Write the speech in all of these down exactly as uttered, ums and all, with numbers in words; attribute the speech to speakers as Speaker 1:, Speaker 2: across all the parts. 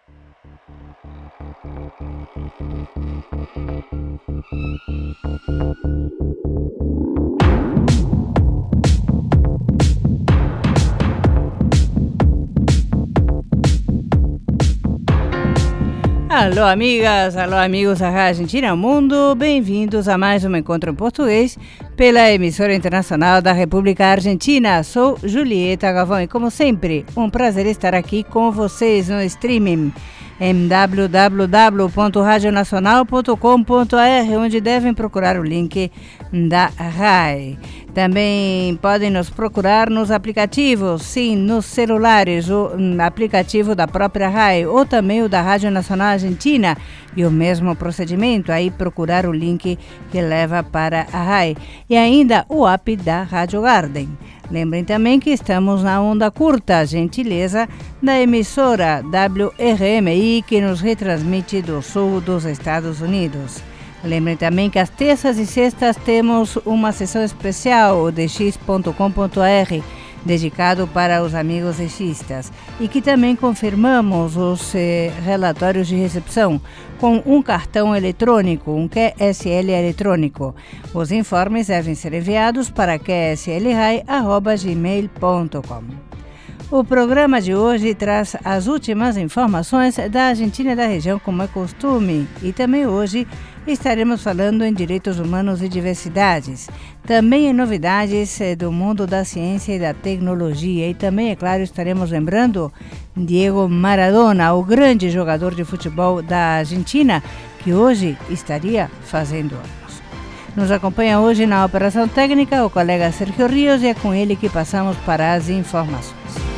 Speaker 1: Alô, amigas, alô, amigos da Rádio Argentina Mundo, bem-vindos a mais um encontro em português pela emissora internacional da República Argentina. Sou Julieta Gavão e, como sempre, um prazer estar aqui com vocês no streaming em w w w ponto radio nacional ponto com ponto a r, onde devem procurar o link da R A I. Também podem nos procurar nos aplicativos, sim, nos celulares, o aplicativo da própria R A I ou também o da Rádio Nacional Argentina, e o mesmo procedimento, aí procurar o link que leva para a R A I. E ainda o app da Rádio Garden. Lembrem também que estamos na onda curta, gentileza da emissora W R M I, que nos retransmite do sul dos Estados Unidos. Lembrem também que às terças e sextas temos uma sessão especial, o d x ponto com ponto a r, dedicado para os amigos existas, e que também confirmamos os eh, relatórios de recepção com um cartão eletrônico, um Q S L eletrônico. Os informes devem ser enviados para q s l r a i arroba gmail ponto com. O programa de hoje traz as últimas informações da Argentina e da região, como é costume, e também hoje estaremos falando em direitos humanos e diversidades, também em novidades do mundo da ciência e da tecnologia, e também, é claro, estaremos lembrando Diego Maradona, o grande jogador de futebol da Argentina, que hoje estaria fazendo anos. Nos acompanha hoje na operação técnica o colega Sergio Rios, e é com ele que passamos para as informações.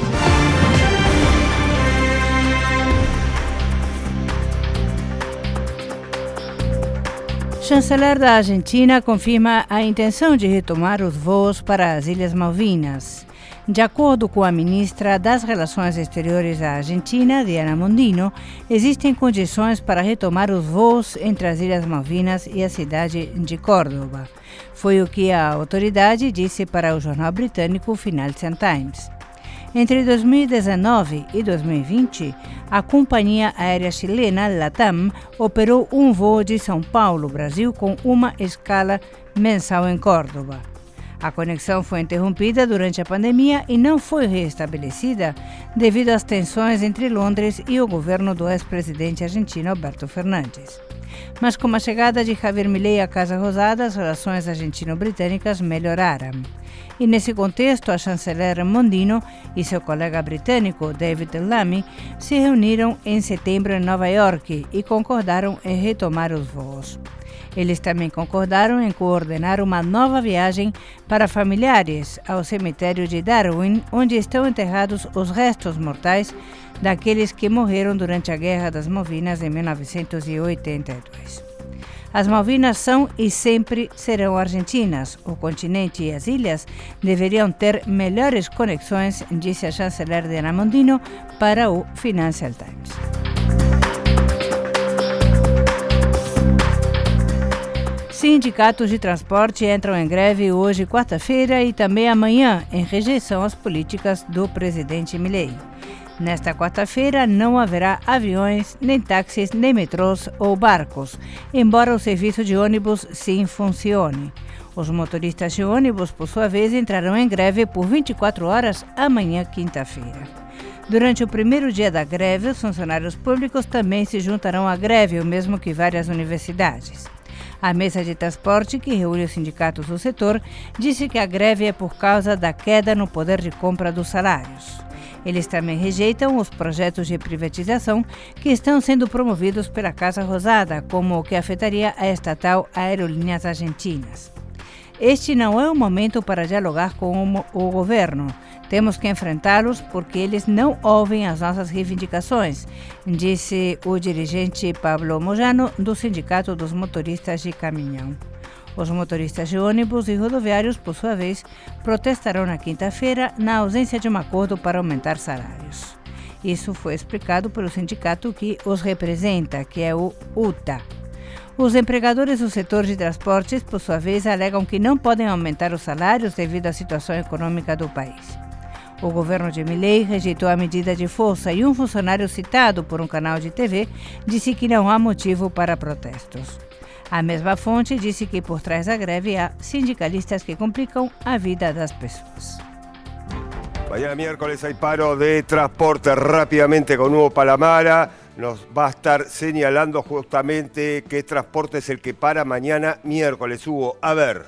Speaker 1: O chanceler da Argentina confirma a intenção de retomar os voos para as Ilhas Malvinas. De acordo com a ministra das Relações Exteriores da Argentina, Diana Mondino, existem condições para retomar os voos entre as Ilhas Malvinas e a cidade de Córdoba. Foi o que a autoridade disse para o jornal britânico Financial Times. Entre dois mil e dezenove e dois mil e vinte, a companhia aérea chilena LATAM operou um voo de São Paulo, Brasil, com uma escala mensal em Córdoba. A conexão foi interrompida durante a pandemia e não foi restabelecida devido às tensões entre Londres e o governo do ex-presidente argentino Alberto Fernandes. Mas com a chegada de Javier Milei à Casa Rosada, as relações argentino-britânicas melhoraram. E nesse contexto, a chanceler Mondino e seu colega britânico David Lammy se reuniram em setembro em Nova York e concordaram em retomar os voos. Eles também concordaram em coordenar uma nova viagem para familiares ao cemitério de Darwin, onde estão enterrados os restos mortais daqueles que morreram durante a Guerra das Malvinas em mil novecentos e oitenta e dois. As Malvinas são e sempre serão argentinas. O continente e as ilhas deveriam ter melhores conexões, disse a chanceler Diana Mondino para o Financial Times. Sindicatos de transporte entram em greve hoje, quarta-feira, e também amanhã, em rejeição às políticas do presidente Milei. Nesta quarta-feira não haverá aviões, nem táxis, nem metrôs ou barcos, embora o serviço de ônibus sim funcione. Os motoristas de ônibus, por sua vez, entrarão em greve por vinte e quatro horas amanhã, quinta-feira. Durante o primeiro dia da greve, os funcionários públicos também se juntarão à greve, o mesmo que várias universidades. A mesa de transporte, que reúne os sindicatos do setor, disse que a greve é por causa da queda no poder de compra dos salários. Eles também rejeitam os projetos de privatização que estão sendo promovidos pela Casa Rosada, como o que afetaria a estatal Aerolíneas Argentinas. Este não é o momento para dialogar com o governo. Temos que enfrentá-los porque eles não ouvem as nossas reivindicações, disse o dirigente Pablo Mojano, do Sindicato dos Motoristas de Caminhão. Os motoristas de ônibus e rodoviários, por sua vez, protestarão na quinta-feira na ausência de um acordo para aumentar salários. Isso foi explicado pelo sindicato que os representa, que é o U T A. Os empregadores do setor de transportes, por sua vez, alegam que não podem aumentar os salários devido à situação econômica do país. O governo de Milei rejeitou a medida de força e um funcionário citado por um canal de T V disse que não há motivo para protestos. A mesma fonte disse que por trás da greve há sindicalistas que complicam a vida das pessoas.
Speaker 2: Mañana miércoles hay paro de transporte rápidamente con Hugo Palamara. Nos va a estar señalando justamente qué transporte es el que para mañana miércoles. Hugo, a ver.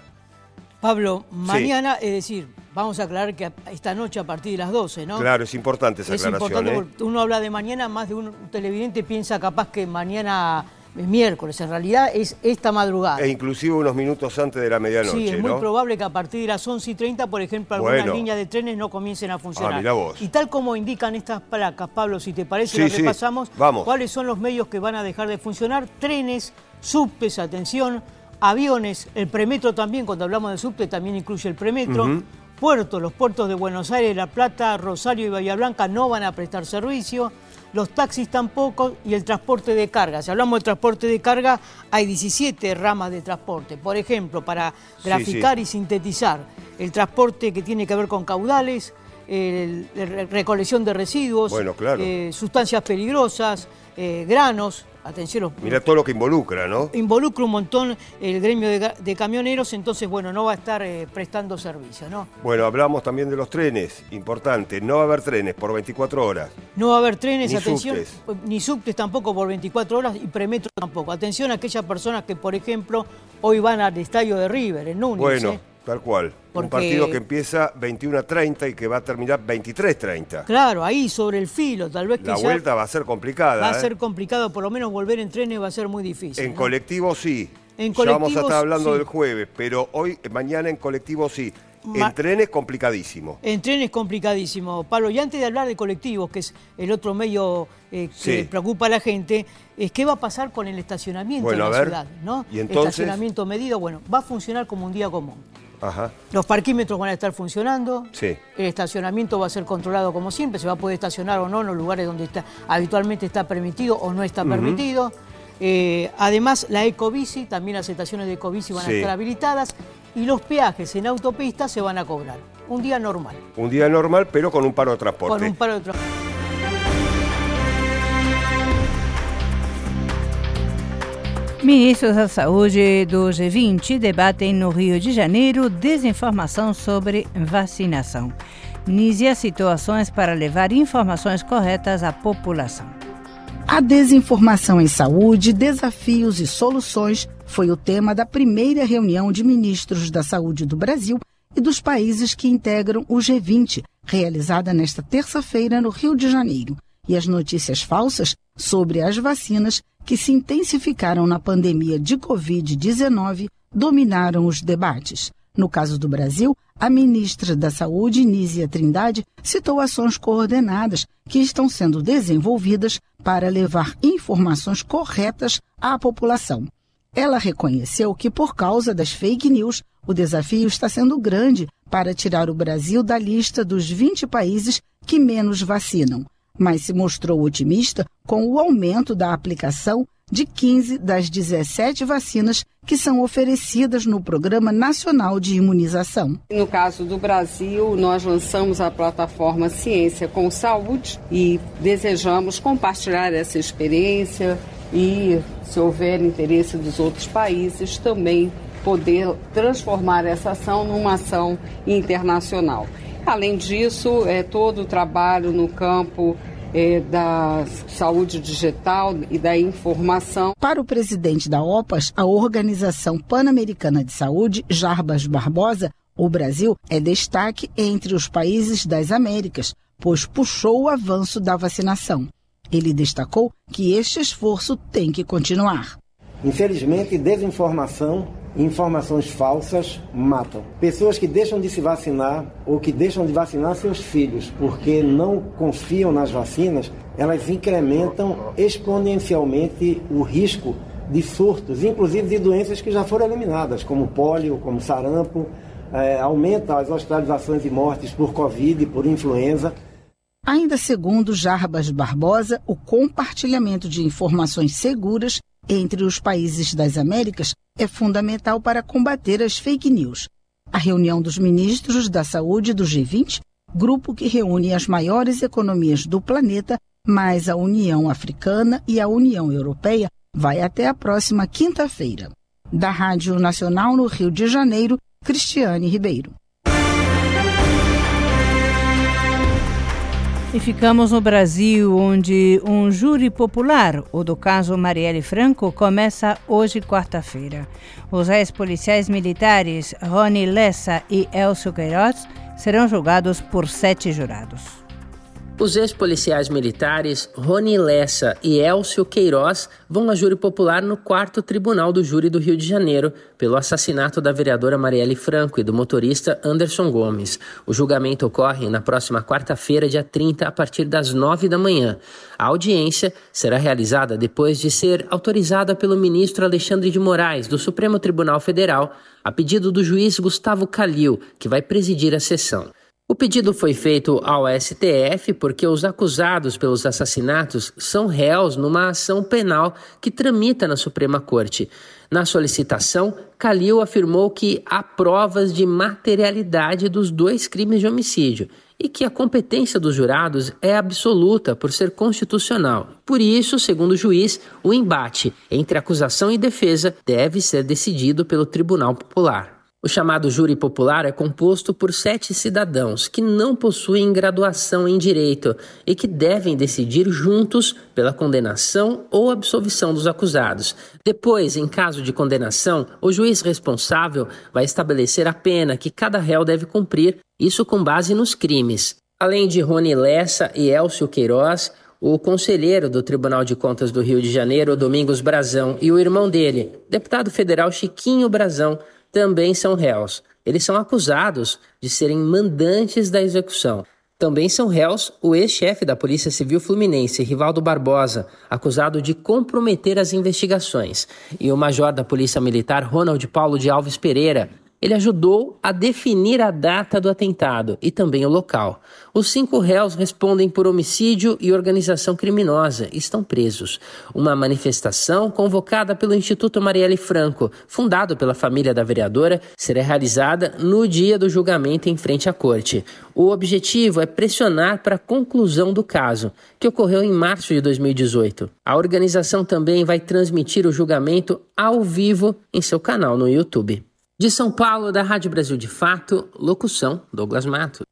Speaker 3: Pablo, mañana, sí. Es decir, vamos a aclarar que esta noche a partir de las doce, ¿no?
Speaker 2: Claro, es importante esa
Speaker 3: es
Speaker 2: aclaración. Es
Speaker 3: importante
Speaker 2: ¿eh?
Speaker 3: porque uno habla de mañana, más de un televidente piensa capaz que mañana es miércoles. En realidad es esta madrugada.
Speaker 2: E inclusive unos minutos antes de la medianoche,
Speaker 3: Sí, es muy
Speaker 2: ¿no?
Speaker 3: probable que a partir de las once y treinta, por ejemplo, algunas
Speaker 2: Bueno.
Speaker 3: líneas de trenes no comiencen a funcionar.
Speaker 2: Ah, mirá vos.
Speaker 3: Y tal como indican estas placas, Pablo, si te parece,
Speaker 2: Sí,
Speaker 3: las
Speaker 2: sí.
Speaker 3: repasamos.
Speaker 2: Vamos.
Speaker 3: ¿Cuáles son los medios que van a dejar de funcionar? Trenes, subtes, atención, aviones, el premetro también, cuando hablamos de subte también incluye el premetro.
Speaker 2: Uh-huh.
Speaker 3: Puertos, los puertos de Buenos Aires, La Plata, Rosario y Bahía Blanca no van a prestar servicio. Los taxis tampoco, y el transporte de carga. Si hablamos de transporte de carga, hay diecisiete ramas de transporte. Por ejemplo, para graficar sí, sí. y sintetizar, el transporte que tiene que ver con caudales, el, el recolección de residuos,
Speaker 2: bueno, claro.
Speaker 3: eh, sustancias peligrosas, eh, granos. Atención, los,
Speaker 2: mira todo lo que involucra, ¿no?
Speaker 3: Involucra un montón el gremio de, de camioneros, entonces, bueno, no va a estar eh, prestando servicio, ¿no?
Speaker 2: Bueno, hablamos también de los trenes, importante, no va a haber trenes por veinticuatro horas.
Speaker 3: No va a haber trenes,
Speaker 2: ni
Speaker 3: atención,
Speaker 2: subtes.
Speaker 3: ni subtes tampoco por veinticuatro horas y premetro tampoco. Atención a aquellas personas que, por ejemplo, hoy van al estadio de River, en Núñez.
Speaker 2: Bueno.
Speaker 3: ¿eh?
Speaker 2: Tal cual.
Speaker 3: Porque,
Speaker 2: un partido que empieza veintiuno a treinta y que va a terminar veintitrés a treinta.
Speaker 3: Claro, ahí sobre el filo, tal vez que
Speaker 2: La
Speaker 3: ya
Speaker 2: vuelta va a ser complicada.
Speaker 3: Va
Speaker 2: ¿eh?
Speaker 3: a ser complicado, por lo menos volver en trenes va a ser muy difícil.
Speaker 2: En
Speaker 3: ¿no?
Speaker 2: colectivo sí.
Speaker 3: En
Speaker 2: ya vamos a estar
Speaker 3: colectivos,
Speaker 2: hablando
Speaker 3: sí.
Speaker 2: del jueves, pero hoy, mañana en colectivo sí.
Speaker 3: Ma-
Speaker 2: En trenes complicadísimo.
Speaker 3: En trenes complicadísimo, Pablo. Y antes de hablar de colectivos, que es el otro medio eh, que
Speaker 2: Sí.
Speaker 3: preocupa a la gente, es qué va a pasar con el estacionamiento
Speaker 2: Bueno,
Speaker 3: en la
Speaker 2: a ver.
Speaker 3: ciudad, ¿no?
Speaker 2: ¿Y entonces?
Speaker 3: Estacionamiento medido, bueno, va a funcionar como un día común.
Speaker 2: Ajá.
Speaker 3: Los parquímetros van a estar funcionando,
Speaker 2: Sí.
Speaker 3: el estacionamiento va a ser controlado como siempre, se va a poder estacionar o no en los lugares donde está, habitualmente está permitido o no está
Speaker 2: Uh-huh.
Speaker 3: permitido. Eh, además, la ecobici, también las estaciones de ecobici van
Speaker 2: Sí.
Speaker 3: a estar habilitadas y los peajes en autopistas se van a cobrar. Un día normal,
Speaker 2: Un día normal, pero con un paro de transporte.
Speaker 3: con un paro de transporte.
Speaker 1: Ministros da Saúde do G vinte debatem no Rio de Janeiro desinformação sobre vacinação. Nízia citou ações para levar informações corretas à população.
Speaker 4: A desinformação em saúde, desafios e soluções foi o tema da primeira reunião de ministros da saúde do Brasil e dos países que integram o G vinte, realizada nesta terça-feira no Rio de Janeiro. E as notícias falsas sobre as vacinas que se intensificaram na pandemia de covid dezenove dominaram os debates. No caso do Brasil, a ministra da Saúde, Nízia Trindade, citou ações coordenadas que estão sendo desenvolvidas para levar informações corretas à população. Ela reconheceu que, por causa das fake news, o desafio está sendo grande para tirar o Brasil da lista dos vinte países que menos vacinam, mas se mostrou otimista com o aumento da aplicação de quinze das dezessete vacinas que são oferecidas no Programa Nacional de Imunização.
Speaker 5: No caso do Brasil, nós lançamos a plataforma Ciência com Saúde e desejamos compartilhar essa experiência e, se houver interesse dos outros países, também poder transformar essa ação numa ação internacional. Além disso, é todo o trabalho no campo É, da saúde digital e da informação.
Speaker 4: Para o presidente da OPAS, a Organização Pan-Americana de Saúde, Jarbas Barbosa, o Brasil é destaque entre os países das Américas, pois puxou o avanço da vacinação. Ele destacou que este esforço tem que continuar.
Speaker 6: Infelizmente, desinformação e informações falsas matam. Pessoas que deixam de se vacinar ou que deixam de vacinar seus filhos porque não confiam nas vacinas, elas incrementam exponencialmente o risco de surtos, inclusive de doenças que já foram eliminadas, como pólio, como sarampo, é, aumenta as hospitalizações e mortes por Covid, por influenza.
Speaker 4: Ainda segundo Jarbas Barbosa, o compartilhamento de informações seguras entre os países das Américas é fundamental para combater as fake news. A reunião dos ministros da saúde do G vinte grupo que reúne as maiores economias do planeta, mais a União Africana e a União Europeia, vai até a próxima quinta-feira. Da Rádio Nacional no Rio de Janeiro, Cristiane Ribeiro.
Speaker 1: E ficamos no Brasil, onde um júri popular, o do caso Marielle Franco, começa hoje, quarta-feira. Os ex-policiais militares Rony Lessa e Elcio Queiroz serão julgados por sete jurados.
Speaker 7: Os ex-policiais militares Rony Lessa e Elcio Queiroz vão a júri popular no quarto Tribunal do Júri do Rio de Janeiro pelo assassinato da vereadora Marielle Franco e do motorista Anderson Gomes. O julgamento ocorre na próxima quarta-feira, dia trinta, a partir das nove da manhã. A audiência será realizada depois de ser autorizada pelo ministro Alexandre de Moraes, do Supremo Tribunal Federal, a pedido do juiz Gustavo Calil, que vai presidir a sessão. O pedido foi feito ao S T F porque os acusados pelos assassinatos são réus numa ação penal que tramita na Suprema Corte. Na solicitação, Calil afirmou que há provas de materialidade dos dois crimes de homicídio e que a competência dos jurados é absoluta por ser constitucional. Por isso, segundo o juiz, o embate entre acusação e defesa deve ser decidido pelo Tribunal Popular. O chamado júri popular é composto por sete cidadãos que não possuem graduação em direito e que devem decidir juntos pela condenação ou absolvição dos acusados. Depois, em caso de condenação, o juiz responsável vai estabelecer a pena que cada réu deve cumprir, isso com base nos crimes. Além de Rony Lessa e Elcio Queiroz, o conselheiro do Tribunal de Contas do Rio de Janeiro, Domingos Brazão, e o irmão dele, deputado federal Chiquinho Brazão, também são réus. Eles são acusados de serem mandantes da execução. Também são réus o ex-chefe da Polícia Civil Fluminense, Rivaldo Barbosa, acusado de comprometer as investigações, e o major da Polícia Militar, Ronald Paulo de Alves Pereira. Ele ajudou a definir a data do atentado e também o local. Os cinco réus respondem por homicídio e organização criminosa e estão presos. Uma manifestação convocada pelo Instituto Marielle Franco, fundado pela família da vereadora, será realizada no dia do julgamento em frente à corte. O objetivo é pressionar para a conclusão do caso, que ocorreu em março de dois mil e dezoito. A organização também vai transmitir o julgamento ao vivo em seu canal no YouTube. De São Paulo, da Rádio Brasil de Fato, locução Douglas Mato.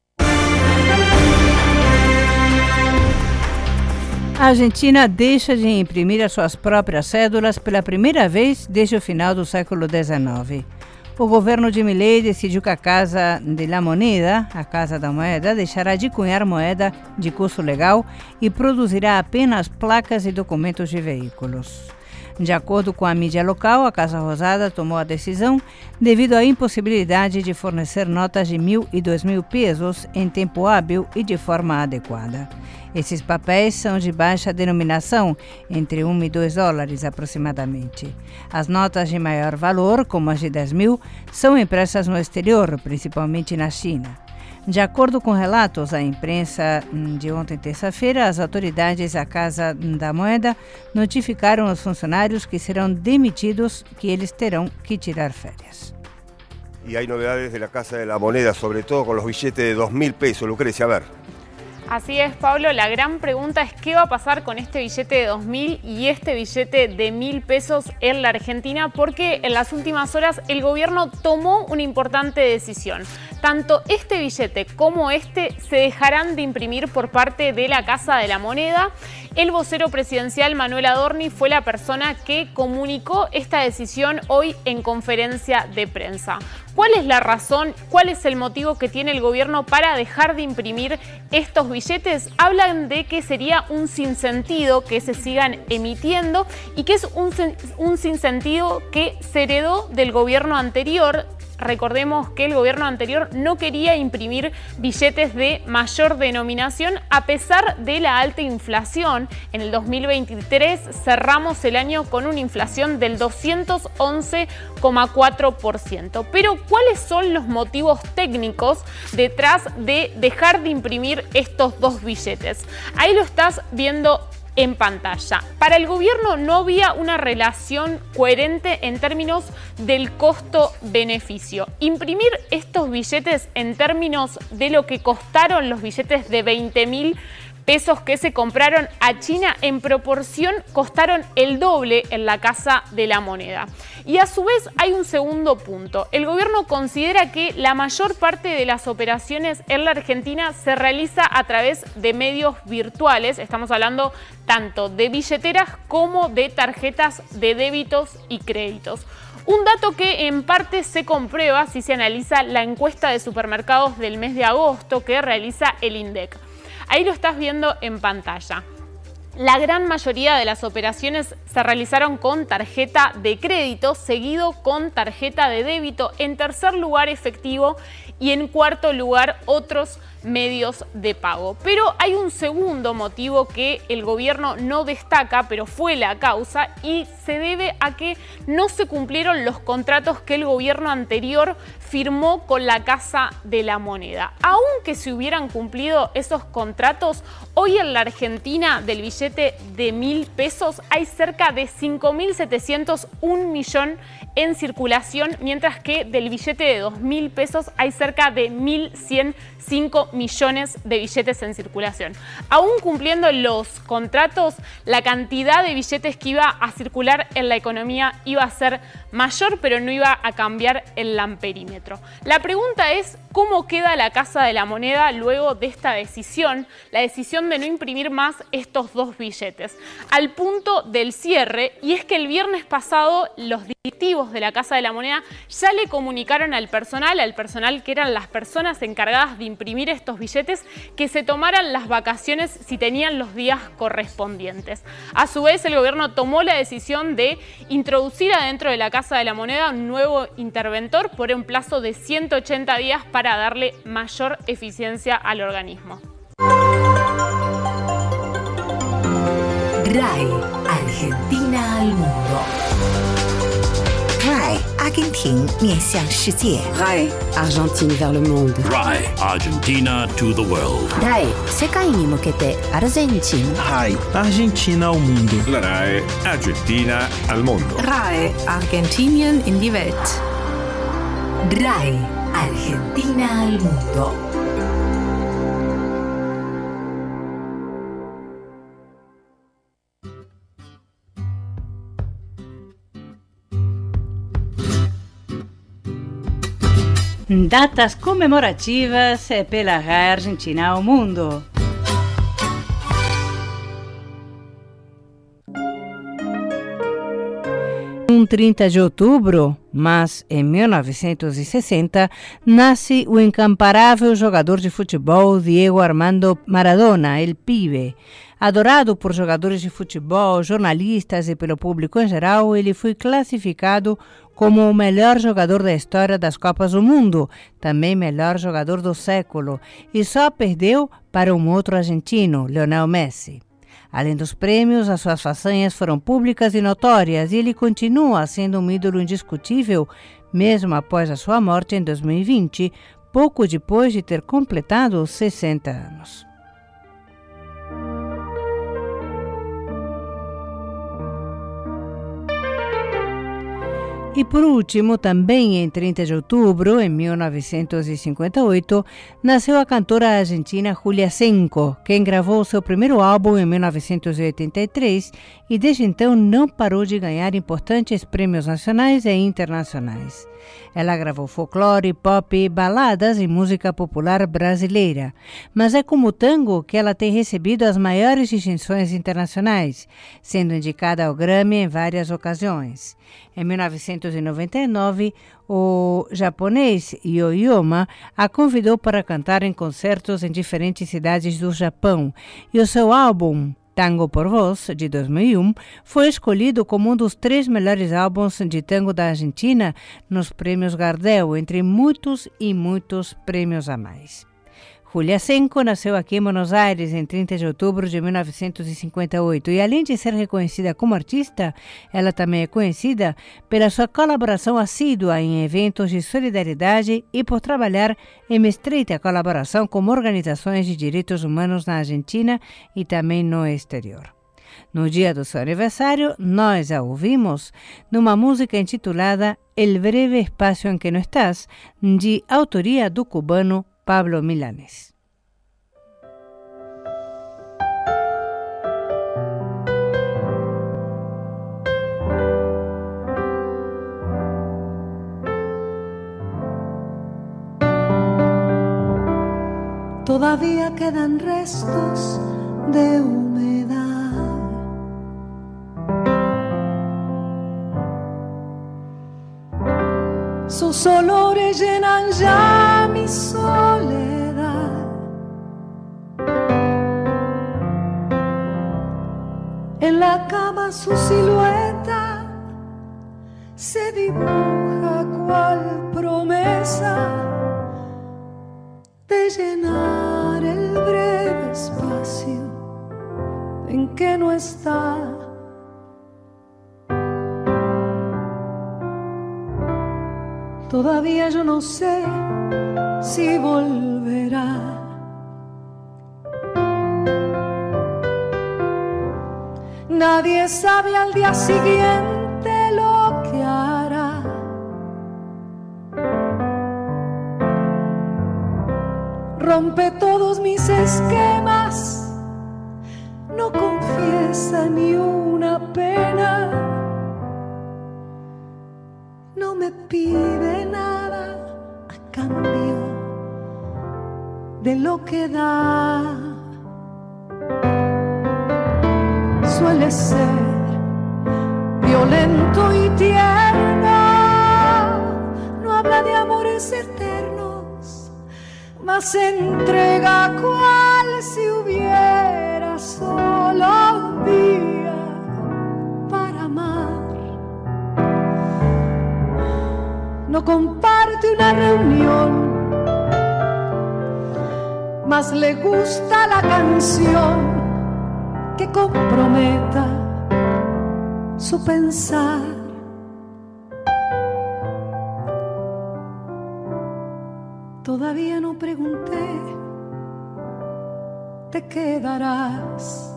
Speaker 1: A Argentina deixa de imprimir as suas próprias cédulas pela primeira vez desde o final do século dezenove. O governo de Milei decidiu que a Casa de la Moneda, a Casa da Moeda, deixará de cunhar moeda de curso legal e produzirá apenas placas e documentos de veículos. De acordo com a mídia local, a Casa Rosada tomou a decisão devido à impossibilidade de fornecer notas de mil e dois mil pesos em tempo hábil e de forma adequada. Esses papéis são de baixa denominação, entre um e dois dólares aproximadamente. As notas de maior valor, como as de dez mil, são impressas no exterior, principalmente na China. De acordo com relatos à imprensa de ontem, terça-feira, as autoridades da Casa da Moeda notificaram aos funcionários que serão demitidos que eles terão que tirar férias.
Speaker 2: Y hay novedades de la Casa de la Moneda, sobre todo con los billetes de dos mil pesos. Lucrecia, a ver.
Speaker 8: Así es, Pablo. La gran pregunta es qué va a pasar con este billete de dos mil y este billete de mil pesos en la Argentina, porque en las últimas horas el gobierno tomó una importante decisión. Tanto este billete como este se dejarán de imprimir por parte de la Casa de la Moneda. El vocero presidencial Manuel Adorni fue la persona que comunicó esta decisión hoy en conferencia de prensa. ¿Cuál es la razón? ¿Cuál es el motivo que tiene el gobierno para dejar de imprimir estos billetes? Hablan de que sería un sinsentido que se sigan emitiendo y que es un, un sinsentido que se heredó del gobierno anterior. Recordemos que el gobierno anterior no quería imprimir billetes de mayor denominación a pesar de la alta inflación. En el dos mil veintitrés cerramos el año con una inflación del doscientos once coma cuatro por ciento. Pero ¿cuáles son los motivos técnicos detrás de dejar de imprimir estos dos billetes? Ahí lo estás viendo en pantalla. Para el gobierno no había una relación coherente en términos del costo-beneficio. Imprimir estos billetes en términos de lo que costaron los billetes de veinte mil pesos que se compraron a China, en proporción costaron el doble en la Casa de la Moneda. Y a su vez hay un segundo punto. El gobierno considera que la mayor parte de las operaciones en la Argentina se realiza a través de medios virtuales. Estamos hablando tanto de billeteras como de tarjetas de débitos y créditos. Un dato que en parte se comprueba si se analiza la encuesta de supermercados del mes de agosto que realiza el INDEC. Ahí lo estás viendo en pantalla. La gran mayoría de las operaciones se realizaron con tarjeta de crédito, seguido con tarjeta de débito, en tercer lugar efectivo y en cuarto lugar otros medios de pago. Pero hay un segundo motivo que el gobierno no destaca, pero fue la causa, y se debe a que no se cumplieron los contratos que el gobierno anterior firmó con la Casa de la Moneda. Aunque se hubieran cumplido esos contratos, hoy en la Argentina del billete de mil pesos hay cerca de cinco mil setecientos un millón en circulación, mientras que del billete de dos mil pesos hay cerca de mil ciento cinco millones de billetes en circulación. Aún cumpliendo los contratos, la cantidad de billetes que iba a circular en la economía iba a ser mayor, pero no iba a cambiar el amperímetro. La pregunta es, ¿cómo queda la Casa de la Moneda luego de esta decisión? La decisión de no imprimir más estos dos billetes, al punto del cierre, y es que el viernes pasado los directivos de la Casa de la Moneda ya le comunicaron al personal, al personal que eran las personas encargadas de imprimir estos billetes, que se tomaran las vacaciones si tenían los días correspondientes. A su vez, el gobierno tomó la decisión de introducir adentro de la Casa de la Moneda un nuevo interventor por un plazo de ciento ochenta días para darle mayor eficiencia al organismo.
Speaker 9: R A I, Argentina al mundo.
Speaker 10: R A I, Argentina 面向世界。R A I, Argentine vers le monde.
Speaker 11: R A I, Argentina to the world.
Speaker 10: R A I, 世界に向けてアルゼンチン。
Speaker 12: R A I, Argentina al mundo.
Speaker 13: La R A I, Argentina al mundo.
Speaker 14: R A I, Argentinien in die Welt.
Speaker 9: R A I, Argentina al mundo.
Speaker 1: Datas comemorativas pela R A I Argentina ao mundo. Em trinta de outubro, mas em mil novecentos e sessenta, nasce o incomparável jogador de futebol Diego Armando Maradona, El Pibe. Adorado por jogadores de futebol, jornalistas e pelo público em geral, ele foi classificado como o melhor jogador da história das Copas do Mundo, também melhor jogador do século, e só perdeu para um outro argentino, Lionel Messi. Além dos prêmios, as suas façanhas foram públicas e notórias, e ele continua sendo um ídolo indiscutível, mesmo após a sua morte em dois mil e vinte, pouco depois de ter completado sessenta anos. E por último, também em trinta de outubro, em mil novecentos e cinquenta e oito, nasceu a cantora argentina Julia Senko, quem gravou seu primeiro álbum em mil novecentos e oitenta e três e desde então não parou de ganhar importantes prêmios nacionais e internacionais. Ela gravou folclore, pop, baladas e música popular brasileira. Mas é como o tango que ela tem recebido as maiores distinções internacionais, sendo indicada ao Grammy em várias ocasiões. Em mil novecentos e noventa e nove, o japonês Yo-Yoma a convidou para cantar em concertos em diferentes cidades do Japão, e o seu álbum Tango por Vos, de dois mil e um, foi escolhido como um dos três melhores álbuns de tango da Argentina nos prêmios Gardel, entre muitos e muitos prêmios a mais. Julia Senko nasceu aqui em Buenos Aires em trinta de outubro de mil novecentos e cinquenta e oito e, além de ser reconhecida como artista, ela também é conhecida pela sua colaboração assídua em eventos de solidariedade e por trabalhar em estreita colaboração com organizações de direitos humanos na Argentina e também no exterior. No dia do seu aniversário, nós a ouvimos numa música intitulada El breve espacio en que no estás, de autoria do cubano Pablo Milanés.
Speaker 15: Todavía quedan restos de humedad. Sus olores llenan ya mi soledad. En la cama su silueta se dibuja cual promesa de llenar el breve espacio en que no está. Todavía yo no sé si volverá. Nadie sabe al día siguiente lo que hará. Rompe todos mis esquemas, no confiesa ni una pena, no me pide nada a cambio de lo que da. Suele ser violento y tierno, no habla de amores eternos, mas se entrega cual si hubiera solo un día para amar. No comparte una reunión, mas le gusta la canción que comprometa su pensar. Todavía no pregunté, te quedarás.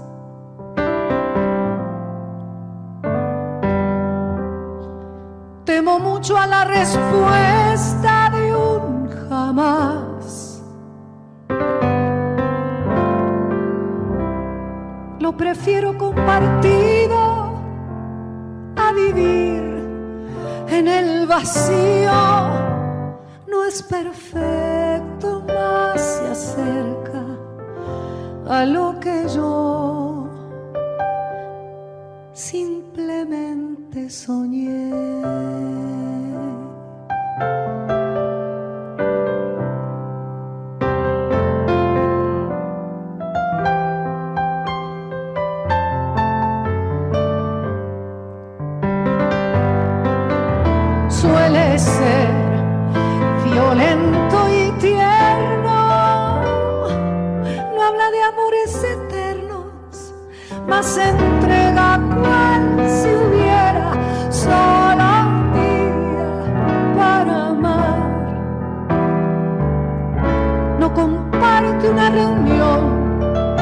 Speaker 15: Temo mucho a la respuesta de un jamás. Lo prefiero compartido a vivir en el vacío. No es perfecto, más se acerca a lo que yo simplemente soñé. Suele ser violento y tierno, no habla de amores eternos, mas se entrega cual si hubiera solo un día para amar. No comparte una reunión,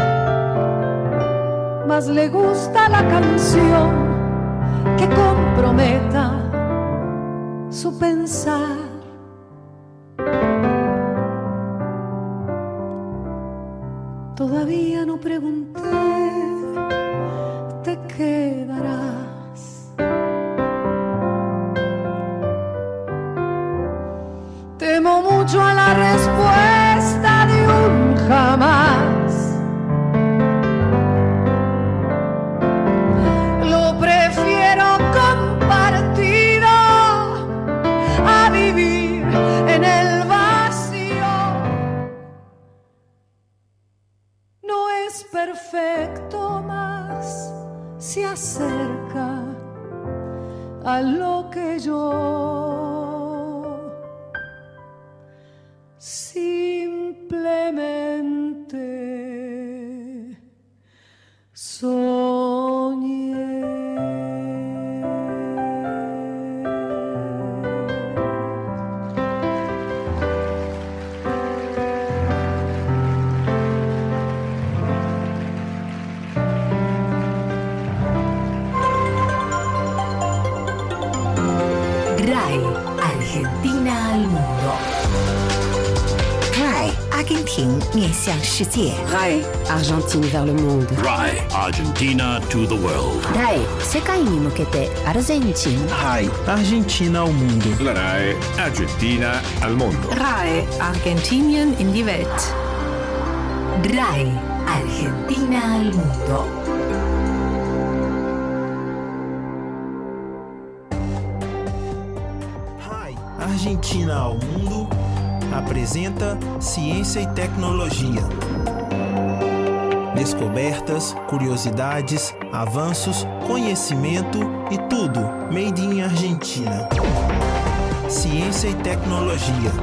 Speaker 15: mas le gusta la canción que comprometa su pensar. Todavía no pregunté, te quedarás. Temo mucho a la respuesta de un jamás. Lo prefiero compartido a vivir en el vacío. No es perfecto, más se acerca a lo que yo simplemente soñé.
Speaker 9: RAI, Argentina al mundo.
Speaker 10: RAI, 阿根廷面向世界。RAI, Argentine vers le monde.
Speaker 11: RAI, Argentina to the world.
Speaker 16: RAI, 世界に向けてアルゼンチン。
Speaker 12: RAI, Argentina ao mundo.
Speaker 13: La RAI, Argentina al mondo.
Speaker 14: RAI, Argentinien in die Welt.
Speaker 9: RAI, Argentina al mundo.
Speaker 12: RAI, Argentina ao mundo apresenta Ciência e Tecnologia. Descobertas, curiosidades, avanços, conhecimento e tudo made in Argentina. Ciência e Tecnologia.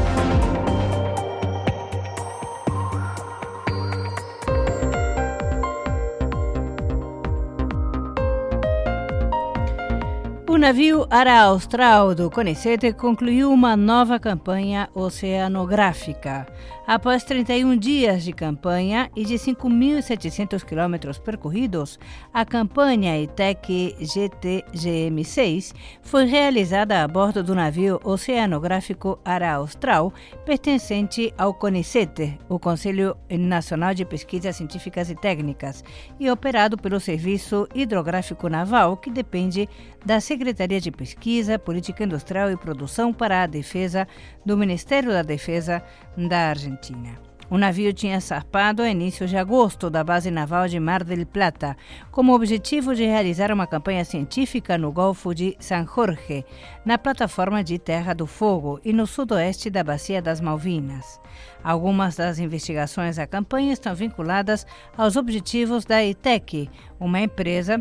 Speaker 1: O navio Ara Austral do CONICET concluiu uma nova campanha oceanográfica. Após trinta e um dias de campanha e de cinco mil e setecentos quilômetros percorridos, a campanha I T E C G T G M seis foi realizada a bordo do navio oceanográfico Ara Austral, pertencente ao CONICET, o Conselho Nacional de Pesquisas Científicas e Técnicas, e operado pelo Serviço Hidrográfico Naval, que depende da Secretaria de Pesquisa, Política Industrial e Produção para a Defesa do Ministério da Defesa da Argentina. O navio tinha zarpado a inícios de agosto da base naval de Mar del Plata, como objetivo de realizar uma campanha científica no Golfo de San Jorge, na plataforma de Terra do Fogo e no sudoeste da Bacia das Malvinas. Algumas das investigações da campanha estão vinculadas aos objetivos da I T E C, uma empresa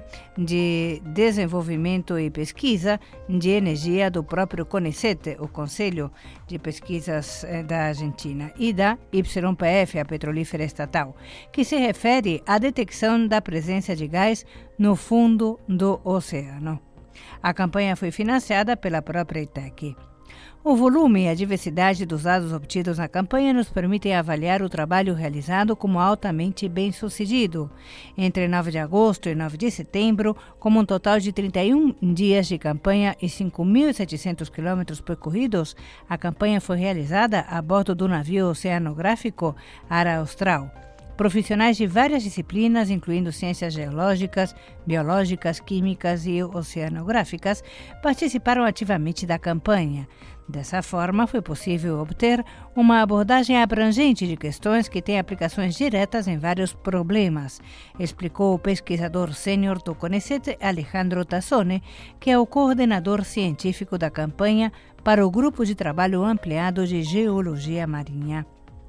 Speaker 1: de desenvolvimento e pesquisa de energia do próprio CONICET, o Conselho de Pesquisas da Argentina, e da Y P F, a petrolífera estatal, que se refere à detecção da presença de gás no fundo do oceano. A campanha foi financiada pela própria I T E C. O volume e a diversidade dos dados obtidos na campanha nos permitem avaliar o trabalho realizado como altamente bem-sucedido. Entre nove de agosto e nove de setembro, como um total de trinta e um dias de campanha e cinco mil e setecentos quilômetros percorridos, a campanha foi realizada a bordo do navio oceanográfico Ara Austral. Profissionais de várias disciplinas, incluindo ciências geológicas, biológicas, químicas e oceanográficas, participaram ativamente da campanha. Dessa forma, foi possível obter uma abordagem abrangente de questões que têm aplicações diretas em vários problemas, explicou o pesquisador sênior do CONICET, Alejandro Tassone, que é o coordenador científico da campanha para o Grupo de Trabalho Ampliado de Geologia Marinha.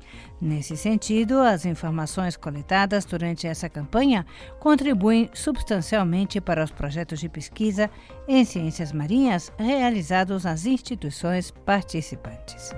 Speaker 1: Nesse sentido, as informações coletadas durante essa campanha contribuem substancialmente para os projetos de pesquisa em ciências marinhas realizados nas instituições participantes.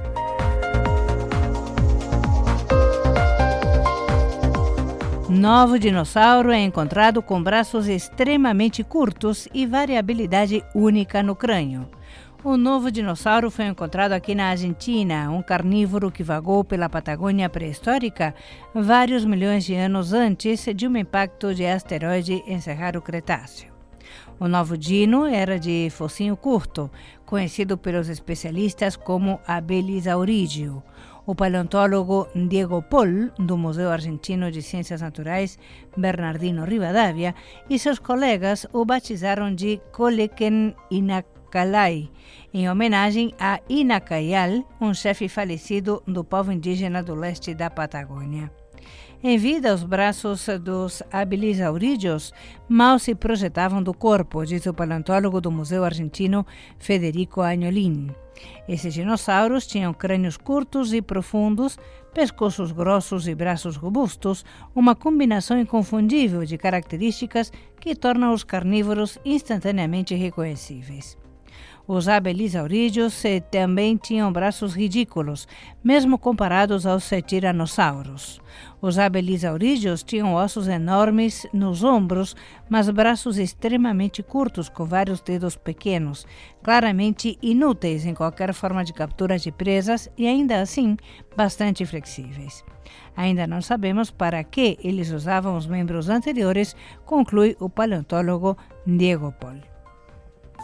Speaker 1: Novo dinossauro é encontrado com braços extremamente curtos e variabilidade única no crânio. O novo dinossauro foi encontrado aqui na Argentina, um carnívoro que vagou pela Patagônia pré-histórica vários milhões de anos antes de um impacto de asteroide encerrar o Cretáceo. O novo dino era de focinho curto, conhecido pelos especialistas como Abelisaurídeo. O paleontólogo Diego Pol, do Museu Argentino de Ciências Naturais Bernardino Rivadavia, e seus colegas o batizaram de Colequen Inacalay, em homenagem a Inacayal, um chefe falecido do povo indígena do leste da Patagônia. Em vida, os braços dos Abelisaurídeos mal se projetavam do corpo, diz o paleontólogo do Museu Argentino Federico Agnolin. Esses dinossauros tinham crânios curtos e profundos, pescoços grossos e braços robustos, uma combinação inconfundível de características que tornam os carnívoros instantaneamente reconhecíveis. Os abelisaurídeos também tinham braços ridículos, mesmo comparados aos tiranossauros. Os abelisaurídeos tinham ossos enormes nos ombros, mas braços extremamente curtos com vários dedos pequenos, claramente inúteis em qualquer forma de captura de presas e ainda assim bastante flexíveis. Ainda não sabemos para que eles usavam os membros anteriores, conclui o paleontólogo Diego Pol.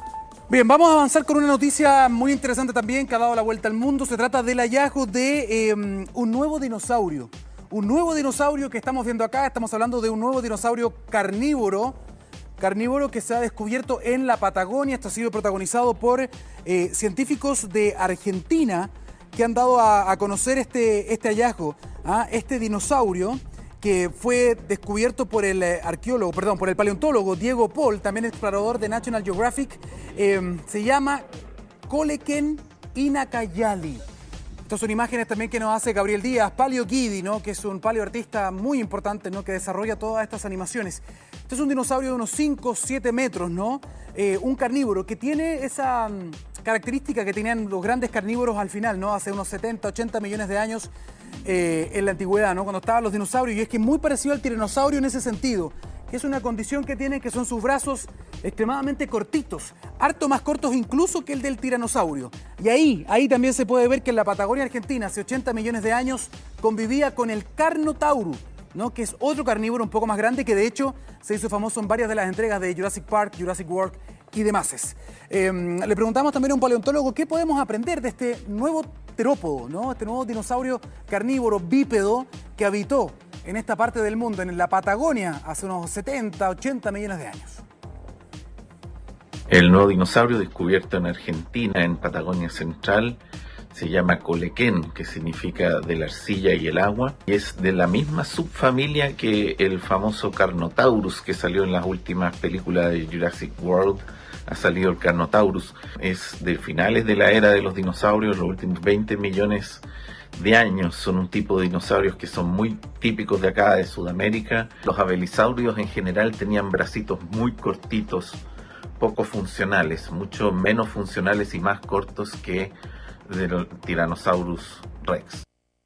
Speaker 17: Bien, vamos a avanzar con una noticia muy interesante también que ha dado la vuelta al mundo. Se trata del hallazgo de eh, un nuevo dinosaurio. Un nuevo dinosaurio que estamos viendo acá. Estamos hablando de un nuevo dinosaurio carnívoro. Carnívoro que se ha descubierto en la Patagonia. Esto ha sido protagonizado por eh, científicos de Argentina que han dado a, a conocer este, este hallazgo. ¿ah? Este dinosaurio que fue descubierto por el arqueólogo, perdón, por el paleontólogo Diego Paul, también explorador de National Geographic, eh, se llama Colequen inacayali. Estas son imágenes también que nos hace Gabriel Díaz, Paleo Guidi, ¿no? Que es un paleoartista muy importante, ¿no? Que desarrolla todas estas animaciones. Este es un dinosaurio de unos cinco o siete metros, ¿no? Eh, un carnívoro que tiene esa um, característica que tenían los grandes carnívoros al final, ¿no? Hace unos setenta, ochenta millones de años eh, en la antigüedad, ¿no? Cuando estaban los dinosaurios, y es que es muy parecido al tiranosaurio en ese sentido, que es una condición que tiene, que son sus brazos extremadamente cortitos, harto más cortos incluso que el del tiranosaurio. Y ahí, ahí también se puede ver que en la Patagonia Argentina, hace ochenta millones de años, convivía con el Carnotaurus, ¿no? Que es otro carnívoro un poco más grande que de hecho se hizo famoso en varias de las entregas de Jurassic Park, Jurassic World y demás. Eh, le preguntamos también a un paleontólogo qué podemos aprender de este nuevo terópodo, ¿no? Este nuevo dinosaurio carnívoro bípedo que habitó en esta parte del mundo, en la Patagonia, hace unos setenta, ochenta millones de años.
Speaker 18: El nuevo dinosaurio descubierto en Argentina, en Patagonia Central, se llama Colequen, que significa de la arcilla y el agua, y es de la misma subfamilia que el famoso Carnotaurus que salió en las últimas películas de Jurassic World. Ha salido el Carnotaurus. Es de finales de la era de los dinosaurios, los últimos veinte millones de años. Son un tipo de dinosaurios que son muy típicos de acá, de Sudamérica. Los abelisaurios en general tenían bracitos muy cortitos, poco funcionales, mucho menos funcionales y más cortos que del Tyrannosaurus Rex.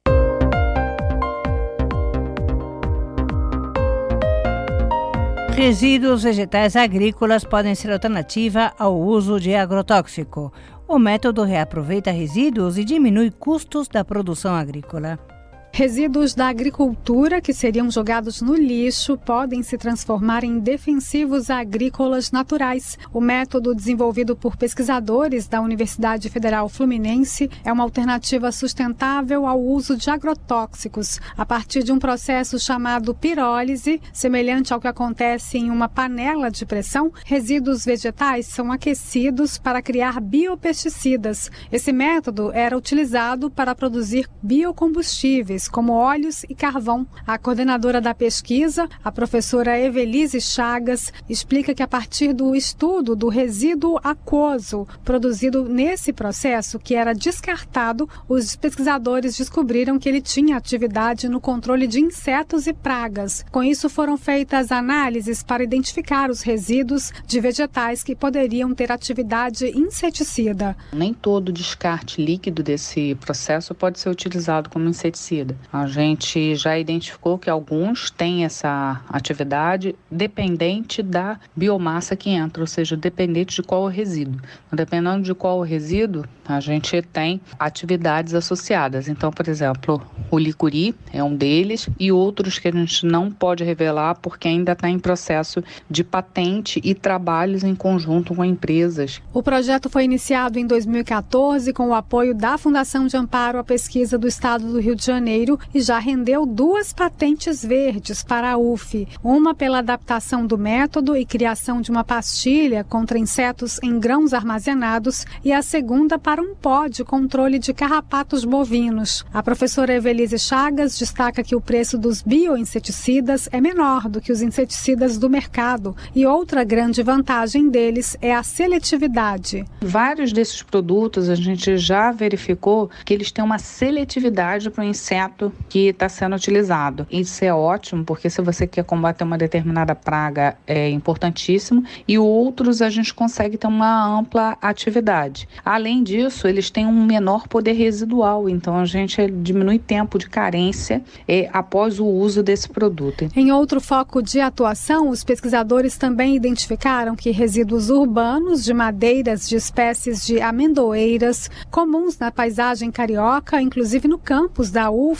Speaker 1: Resíduos vegetais agrícolas podem ser alternativa ao uso de agrotóxico. O método reaproveita resíduos e diminui custos da produção agrícola.
Speaker 19: Resíduos da agricultura que seriam jogados no lixo podem se transformar em defensivos agrícolas naturais. O método desenvolvido por pesquisadores da Universidade Federal Fluminense é uma alternativa sustentável ao uso de agrotóxicos, a partir de um processo chamado pirólise, semelhante ao que acontece em uma panela de pressão. Resíduos vegetais são aquecidos para criar biopesticidas. Esse método era utilizado para produzir biocombustíveis, como óleos e carvão. A coordenadora da pesquisa, a professora Evelise Chagas, explica que a partir do estudo do resíduo aquoso produzido nesse processo, que era descartado, os pesquisadores descobriram que ele tinha atividade no controle de insetos e pragas. Com isso, foram feitas análises para identificar os resíduos de vegetais que poderiam ter atividade inseticida.
Speaker 20: Nem todo descarte líquido desse processo pode ser utilizado como inseticida. A gente já identificou que alguns têm essa atividade dependente da biomassa que entra, ou seja, dependente de qual é o resíduo. Dependendo de qual é o resíduo, a gente tem atividades associadas. Então, por exemplo, o licuri é um deles e outros que a gente não pode revelar porque ainda está em processo de patente e trabalhos em conjunto com empresas.
Speaker 19: O projeto foi iniciado em dois mil e quatorze com o apoio da Fundação de Amparo à Pesquisa do Estado do Rio de Janeiro e já rendeu duas patentes verdes para a U F. Uma pela adaptação do método e criação de uma pastilha contra insetos em grãos armazenados e a segunda para um pó de controle de carrapatos bovinos. A professora Evelise Chagas destaca que o preço dos bioinseticidas é menor do que os inseticidas do mercado e outra grande vantagem deles é a seletividade.
Speaker 20: Vários desses produtos a gente já verificou que eles têm uma seletividade para o inseto que está sendo utilizado. Isso é ótimo, porque se você quer combater uma determinada praga é importantíssimo, e outros a gente consegue ter uma ampla atividade. Além disso, eles têm um menor poder residual, então a gente diminui tempo de carência é, após o uso desse produto.
Speaker 19: Em outro foco de atuação, os pesquisadores também identificaram que resíduos urbanos de madeiras de espécies de amendoeiras, comuns na paisagem carioca, inclusive no campus da U F,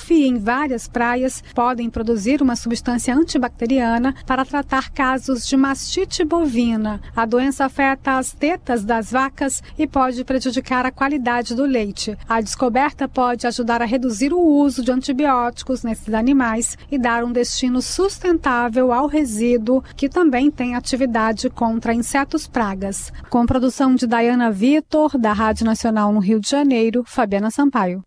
Speaker 19: surf em várias praias podem produzir uma substância antibacteriana para tratar casos de mastite bovina. A doença afeta as tetas das vacas e pode prejudicar a qualidade do leite. A descoberta pode ajudar a reduzir o uso de antibióticos nesses animais e dar um destino sustentável ao resíduo, que também tem atividade contra insetos pragas. Com produção de Dayana Vitor, da Rádio Nacional no Rio de Janeiro, Fabiana Sampaio.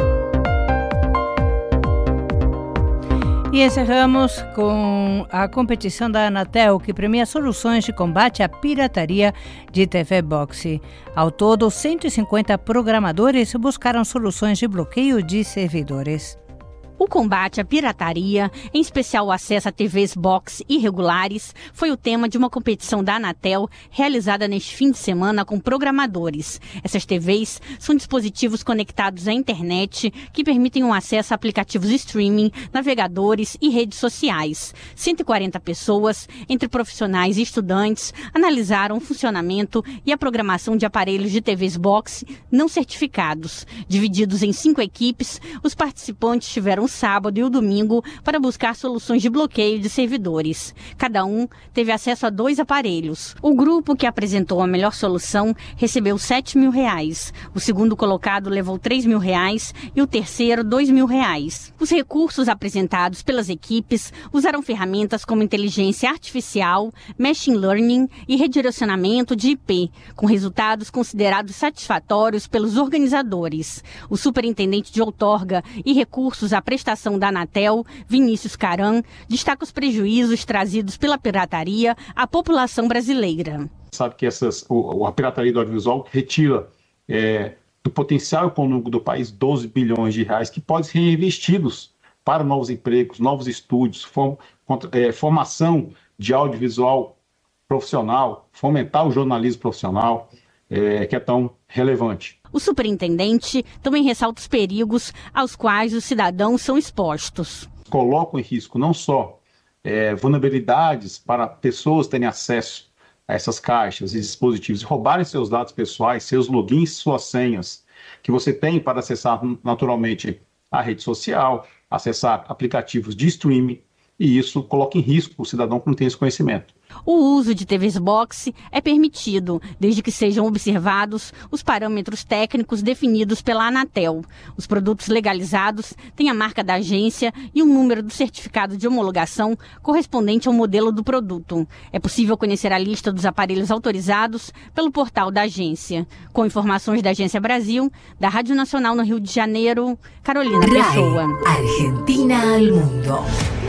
Speaker 1: E encerramos com a competição da Anatel, que premia soluções de combate à pirataria de T V Box. Ao todo, cento e cinquenta programadores buscaram soluções de bloqueio de servidores.
Speaker 21: O combate à pirataria, em especial o acesso a T Vs box irregulares, foi o tema de uma competição da Anatel realizada neste fim de semana com programadores. Essas T Vs são dispositivos conectados à internet que permitem o acesso a aplicativos streaming, navegadores e redes sociais. cento e quarenta pessoas, entre profissionais e estudantes, analisaram o funcionamento e a programação de aparelhos de T Vs box não certificados. Divididos em cinco equipes, os participantes tiveram o sábado e o domingo para buscar soluções de bloqueio de servidores. Cada um teve acesso a dois aparelhos. O grupo que apresentou a melhor solução recebeu sete mil reais. O segundo colocado levou três mil reais e o terceiro dois mil reais. Os recursos apresentados pelas equipes usaram ferramentas como inteligência artificial, machine learning e redirecionamento de I P, com resultados considerados satisfatórios pelos organizadores. O superintendente de outorga e recursos à prestação da Anatel, Vinícius Caran, destaca os prejuízos trazidos pela pirataria à população brasileira.
Speaker 22: Sabe que essas, o, a pirataria do audiovisual retira é, do potencial econômico do país doze bilhões de reais que podem ser reinvestidos para novos empregos, novos estúdios, form, é, formação de audiovisual profissional, fomentar o jornalismo profissional, é, que é tão relevante.
Speaker 21: O superintendente também ressalta os perigos aos quais os cidadãos são expostos.
Speaker 22: Colocam em risco não só é, vulnerabilidades para pessoas terem acesso a essas caixas e dispositivos e roubarem seus dados pessoais, seus logins, suas senhas, que você tem para acessar naturalmente a rede social, acessar aplicativos de streaming, e isso coloca em risco o cidadão que não tem esse conhecimento.
Speaker 21: O uso de T Vs box é permitido, desde que sejam observados os parâmetros técnicos definidos pela Anatel. Os produtos legalizados têm a marca da agência e o número do certificado de homologação correspondente ao modelo do produto. É possível conhecer a lista dos aparelhos autorizados pelo portal da agência. Com informações da Agência Brasil, da Rádio Nacional no Rio de Janeiro, Carolina Pessoa.
Speaker 9: Argentina al mundo.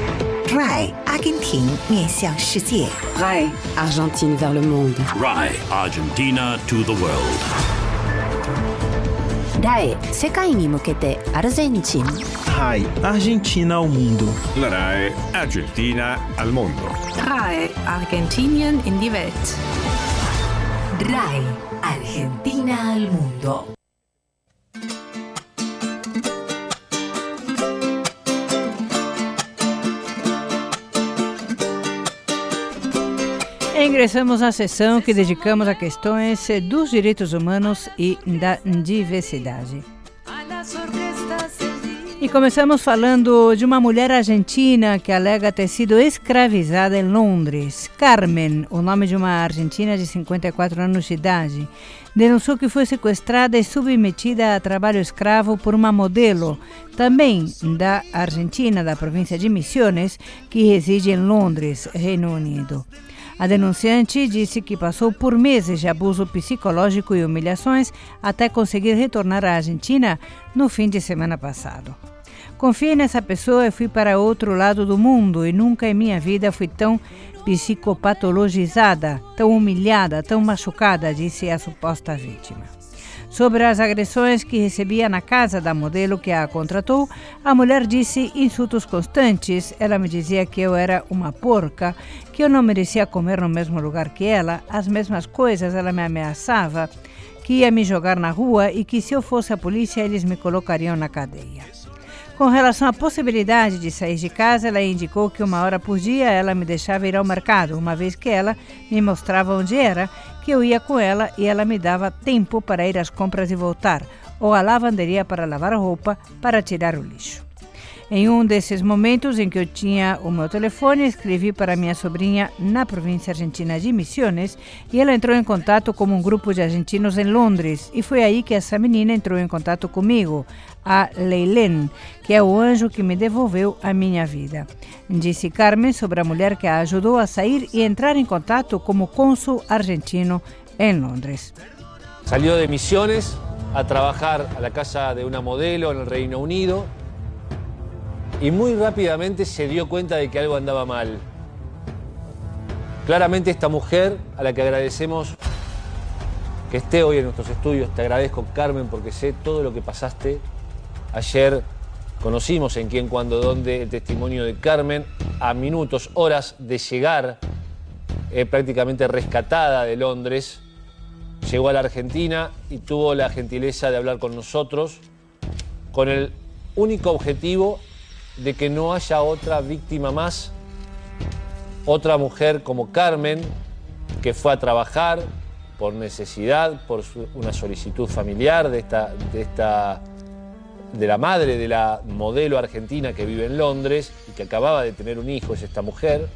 Speaker 10: R A I Argentina 面向世界
Speaker 16: R A I Argentine vers le monde.
Speaker 11: R A I Argentina to the world.
Speaker 16: R A I 世界に向けてアルゼンチン
Speaker 12: R A I Argentina ao mundo.
Speaker 13: La R A I Argentina al mundo.
Speaker 14: R A I Argentinien in die Welt.
Speaker 9: R A I Argentina al mundo.
Speaker 1: Ingressamos na sessão que dedicamos a questões dos direitos humanos e da diversidade. E começamos falando de uma mulher argentina que alega ter sido escravizada em Londres. Carmen, o nome de uma argentina de cinquenta e quatro anos de idade, denunciou que foi sequestrada e submetida a trabalho escravo por uma modelo, também da Argentina, da província de Misiones, que reside em Londres, Reino Unido. A denunciante disse que passou por meses de abuso psicológico e humilhações até conseguir retornar à Argentina no fim de semana passado. Confiei nessa pessoa e fui para outro lado do mundo e nunca em minha vida fui tão psicopatologizada, tão humilhada, tão machucada, disse a suposta vítima. Sobre as agressões que recebia na casa da modelo que a contratou, a mulher disse insultos constantes. Ela me dizia que eu era uma porca, que eu não merecia comer no mesmo lugar que ela, as mesmas coisas. Ela me ameaçava que ia me jogar na rua e que se eu fosse a polícia eles me colocariam na cadeia. Com relação à possibilidade de sair de casa, ela indicou que uma hora por dia ela me deixava ir ao mercado, uma vez que ela me mostrava onde era, que eu ia com ela e ela me dava tempo para ir às compras e voltar, ou à lavanderia para lavar roupa, para tirar o lixo. Em um desses momentos em que eu tinha o meu telefone, escrevi para minha sobrinha na província argentina de Misiones e ela entrou em contato com um grupo de argentinos em Londres e foi aí que essa menina entrou em contato comigo, a Leilén, que é o anjo que me devolveu a minha vida. Disse Carmen sobre a mulher que a ajudou a sair e entrar em contato como cônsul argentino em Londres.
Speaker 3: Salió de Misiones a trabajar a la casa de una modelo en el Reino Unido y muy rápidamente se dio cuenta de que algo andaba mal. Claramente esta mujer, a la que agradecemos que esté hoy en nuestros estudios, te agradezco, Carmen, porque sé todo lo que pasaste. Ayer conocimos en quién, cuándo, dónde el testimonio de Carmen, a minutos, horas de llegar, eh, prácticamente rescatada de Londres, llegó a la Argentina y tuvo la gentileza de hablar con nosotros con el único objetivo de que no haya otra víctima más, otra mujer como Carmen, que fue a trabajar por necesidad, por su, una solicitud familiar de esta, de esta, de la madre de la modelo argentina que vive en Londres y que acababa de tener un hijo, es esta mujer,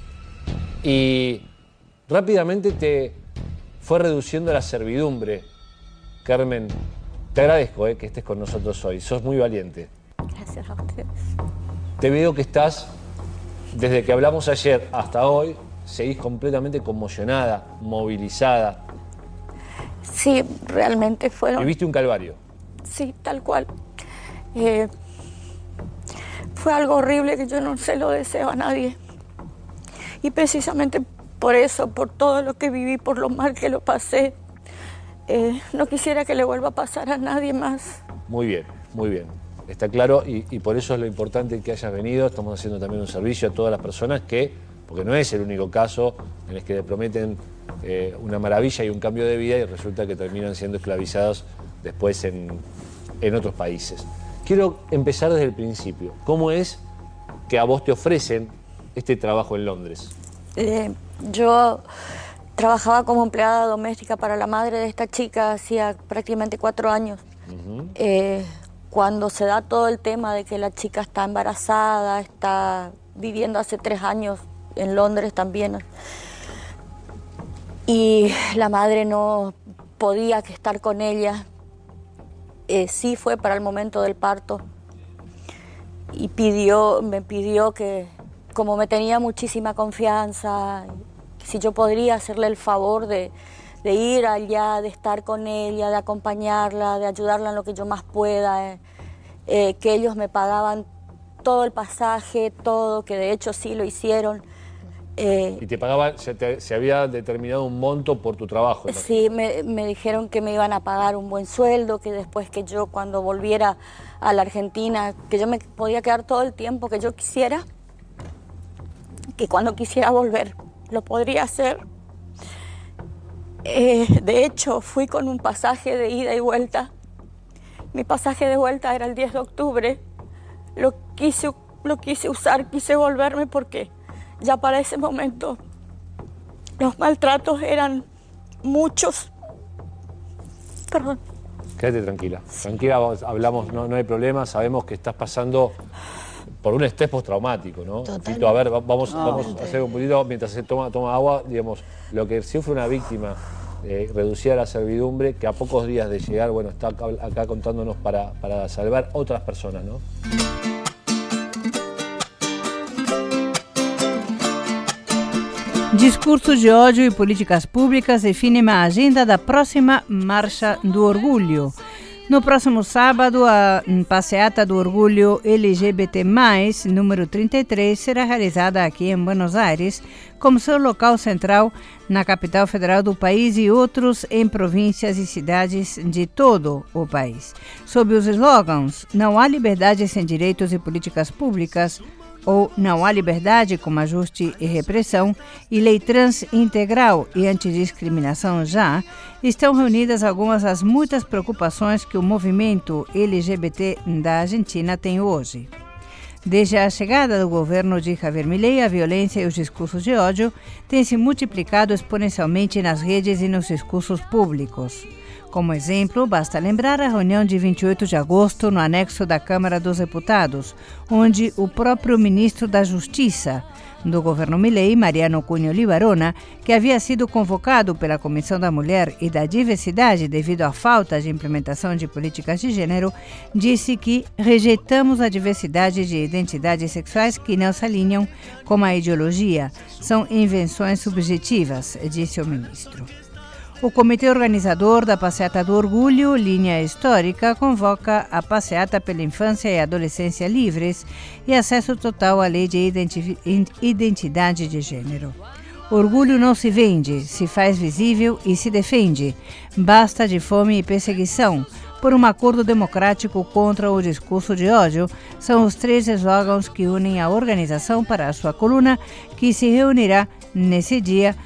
Speaker 3: y rápidamente te fue reduciendo la servidumbre. Carmen, te agradezco eh, que estés con nosotros hoy, sos muy valiente.
Speaker 5: Gracias a ustedes.
Speaker 3: Te veo que estás, desde que hablamos ayer hasta hoy, seguís completamente conmocionada, movilizada.
Speaker 5: Sí, realmente fueron...
Speaker 3: Viviste un calvario.
Speaker 5: Sí, tal cual. Eh, fue algo horrible que yo no se lo deseo a nadie. Y precisamente por eso, por todo lo que viví, por lo mal que lo pasé, eh, no quisiera que le vuelva a pasar a nadie más.
Speaker 3: Muy bien, muy bien. Está claro y, y por eso es lo importante que hayas venido. Estamos haciendo también un servicio a todas las personas que, porque no es el único caso en el que le prometen eh, una maravilla y un cambio de vida y resulta que terminan siendo esclavizados después en, en otros países. Quiero empezar desde el principio. ¿Cómo es que a vos te ofrecen este trabajo en Londres?
Speaker 5: Eh, yo trabajaba como empleada doméstica para la madre de esta chica hacía prácticamente cuatro años. Uh-huh. eh, cuando se da todo el tema de que la chica está embarazada, está viviendo hace tres años en Londres también, y la madre no podía estar con ella, eh, sí fue para el momento del parto y pidió, me pidió que, como me tenía muchísima confianza, si yo podría hacerle el favor de, de ir allá, de estar con ella, de acompañarla, de ayudarla en lo que yo más pueda, eh, eh, que ellos me pagaban todo el pasaje, todo, que de hecho sí lo hicieron.
Speaker 3: Eh, ¿Y te pagaban, se, te, se había determinado un monto por tu trabajo?
Speaker 5: Sí, me, me dijeron que me iban a pagar un buen sueldo, que después que yo cuando volviera a la Argentina, que yo me podía quedar todo el tiempo que yo quisiera, que cuando quisiera volver lo podría hacer. Eh, de hecho, fui con un pasaje de ida y vuelta. Mi pasaje de vuelta era el diez de octubre. Lo quise, lo quise usar, quise volverme porque ya para ese momento los maltratos eran muchos. Perdón.
Speaker 3: Quédate tranquila. Tranquila, hablamos, no, no hay problema. Sabemos que estás pasando por un estrés postraumático, ¿no? Tito, a ver, vamos, no, vamos a hacer un poquito, mientras se toma, toma agua, digamos, lo que sufre una víctima eh, reducida a la servidumbre, que a pocos días de llegar, bueno, está acá, acá contándonos para, para salvar otras personas, ¿no?
Speaker 1: Discursos de ódio e políticas públicas definem a agenda da próxima Marcha do Orgulho. No próximo sábado, a Passeata do Orgulho L G B T mais, número trinta e três, será realizada aqui em Buenos Aires, como seu local central na capital federal do país e outros em províncias e cidades de todo o país. Sob os slogans "Não há liberdade sem direitos e políticas públicas", ou "Não há liberdade com ajuste e repressão", e "Lei Trans Integral e Antidiscriminação Já", estão reunidas algumas das muitas preocupações que o movimento L G B T da Argentina tem hoje. Desde a chegada do governo de Javier Milei, a violência e os discursos de ódio têm se multiplicado exponencialmente nas redes e nos discursos públicos. Como exemplo, basta lembrar a reunião de vinte e oito de agosto no anexo da Câmara dos Deputados, onde o próprio ministro da Justiça do governo Milei, Mariano Cunha Libarona, que havia sido convocado pela Comissão da Mulher e da Diversidade devido à falta de implementação de políticas de gênero, disse que rejeitamos a diversidade de identidades sexuais que não se alinham com a ideologia. São invenções subjetivas, disse o ministro. O comitê organizador da Passeata do Orgulho, Linha Histórica, convoca a passeata pela infância e adolescência livres e acesso total à lei de identi- identidade de gênero. Orgulho não se vende, se faz visível e se defende. Basta de fome e perseguição. Por um acordo democrático contra o discurso de ódio, são os três slogans que unem a organização para a sua coluna, que se reunirá nesse dia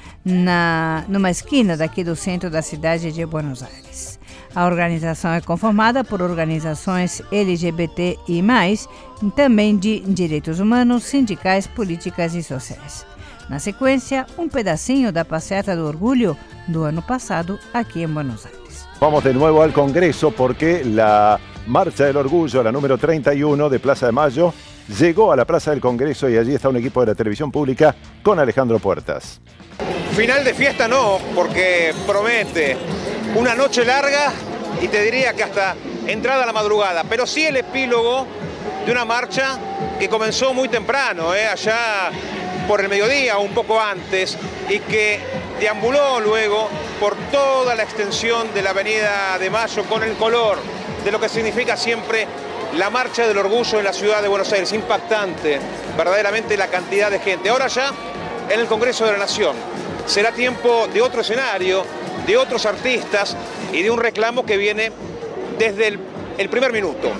Speaker 1: na, numa esquina daqui do centro da cidade de Buenos Aires. A organização é conformada por organizações L G B T I mais, e também de direitos humanos, sindicais, políticas e sociais. Na sequência, um pedacinho da Passeata do Orgulho do ano passado aqui em Buenos Aires.
Speaker 4: Vamos de nuevo al Congreso porque la Marcha del Orgullo, la número treinta y uno de Plaza de Mayo, llegó a la Plaza del Congreso y allí está un equipo de la televisión pública con Alejandro Puertas.
Speaker 6: Final de fiesta no, porque promete una noche larga y te diría que hasta entrada a la madrugada, pero sí el epílogo de una marcha que comenzó muy temprano, eh, allá por el mediodía o un poco antes, y que deambuló luego por toda la extensión de la Avenida de Mayo con el color de lo que significa siempre la Marcha del Orgullo en la ciudad de Buenos Aires. Impactante, verdaderamente, la cantidad de gente. Ahora ya en el Congreso de la Nación será tiempo de otro escenario, de otros artistas y de un reclamo que viene desde el, el primer minuto.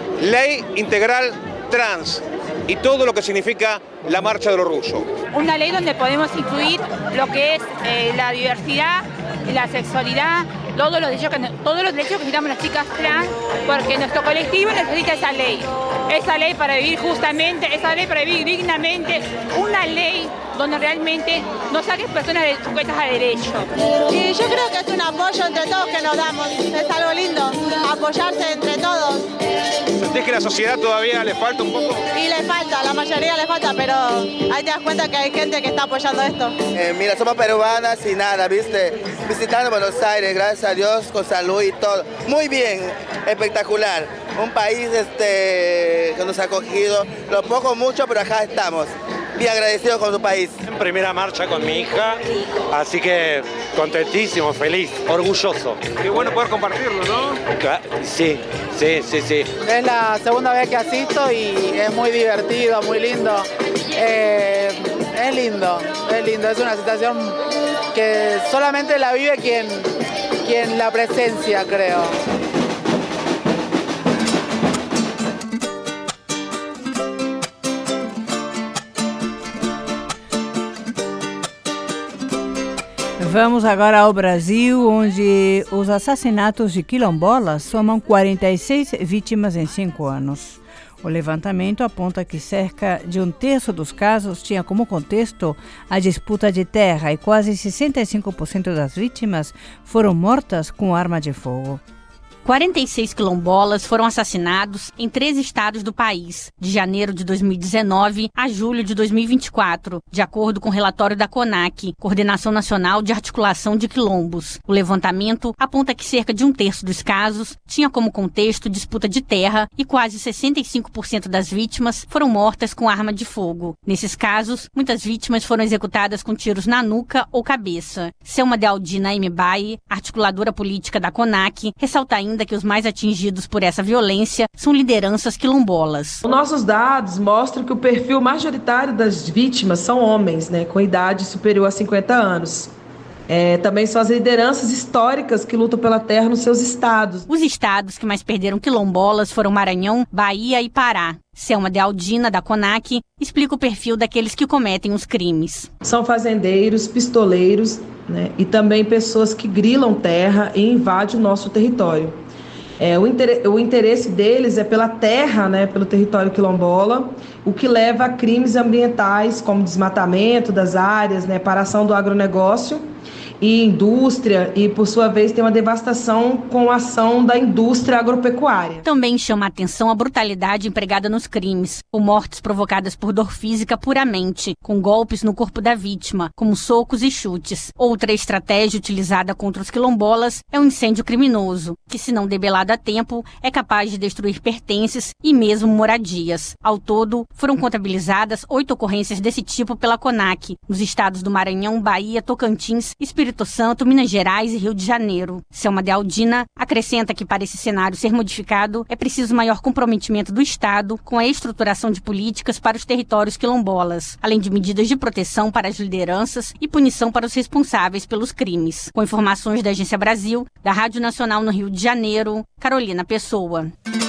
Speaker 6: Ley integral trans y todo lo que significa la Marcha del Orgullo.
Speaker 23: Una ley donde podemos incluir lo que es eh, la diversidad, la sexualidad, todos los derechos que, todos los derechos que necesitamos las chicas trans, porque nuestro colectivo necesita esa ley. Esa ley para vivir justamente, esa ley para vivir dignamente, una ley donde realmente no saquen personas de sujetas a derecho.
Speaker 24: Y yo creo que es un apoyo entre todos que nos damos, es algo lindo, apoyarse entre todos.
Speaker 6: ¿Sentís que la sociedad todavía le falta un poco?
Speaker 24: Y le falta, a la mayoría le falta, pero ahí te das cuenta que hay gente que está apoyando esto.
Speaker 25: Eh, mira, somos peruanas y nada, ¿viste? Visitando Buenos Aires, gracias a Dios, con salud y todo. Muy bien, espectacular. Un país este, que nos ha acogido, lo poco, mucho, pero acá estamos. Bien agradecidos con su país.
Speaker 26: En primera marcha con mi hija, así que contentísimo, feliz, orgulloso.
Speaker 6: Qué bueno poder compartirlo, ¿no?
Speaker 26: Sí, sí, sí, sí.
Speaker 27: Es la segunda vez que asisto y es muy divertido, muy lindo. Eh, es lindo, es lindo, es una situación que solamente la vive quien, quien la presencia, creo.
Speaker 1: Vamos agora ao Brasil, onde os assassinatos de quilombolas somam quarenta e seis vítimas em cinco anos. O levantamento aponta que cerca de um terço dos casos tinha como contexto a disputa de terra e quase sessenta e cinco por cento das vítimas foram mortas com arma de fogo.
Speaker 21: quarenta e seis quilombolas foram assassinados em três estados do país, de janeiro de dois mil e dezenove a julho de dois mil e vinte e quatro, de acordo com o relatório da CONAC, Coordenação Nacional de Articulação de Quilombos. O levantamento aponta que cerca de um terço dos casos tinha como contexto disputa de terra e quase sessenta e cinco por cento das vítimas foram mortas com arma de fogo. Nesses casos, muitas vítimas foram executadas com tiros na nuca ou cabeça. Selma Dealdina Mbaye, articuladora política da CONAC, ressalta ainda ainda que os mais atingidos por essa violência são lideranças quilombolas.
Speaker 28: Os nossos dados mostram que o perfil majoritário das vítimas são homens, né, com idade superior a cinquenta anos. É, também são as lideranças históricas que lutam pela terra nos seus estados.
Speaker 21: Os estados que mais perderam quilombolas foram Maranhão, Bahia e Pará. Selma Dealdina, da CONAC, explica o perfil daqueles que cometem os crimes.
Speaker 28: São fazendeiros, pistoleiros, né, e também pessoas que grilam terra e invadem o nosso território. É, o, inter... o interesse deles é pela terra, né, pelo território quilombola, o que leva a crimes ambientais como desmatamento das áreas, né, paração do agronegócio e indústria, e por sua vez tem uma devastação com a ação da indústria agropecuária.
Speaker 21: Também chama a atenção a brutalidade empregada nos crimes, com mortes provocadas por dor física puramente, com golpes no corpo da vítima, como socos e chutes. Outra estratégia utilizada contra os quilombolas é o incêndio criminoso, que, se não debelado a tempo, é capaz de destruir pertences e mesmo moradias. Ao todo, foram contabilizadas oito ocorrências desse tipo pela CONAC, nos estados do Maranhão, Bahia, Tocantins, Espírito Santo, Minas Gerais e Rio de Janeiro. Selma de Aldina acrescenta que, para esse cenário ser modificado, é preciso maior comprometimento do Estado com a estruturação de políticas para os territórios quilombolas, além de medidas de proteção para as lideranças e punição para os responsáveis pelos crimes. Com informações da Agência Brasil, da Rádio Nacional no Rio de Janeiro, Carolina Pessoa.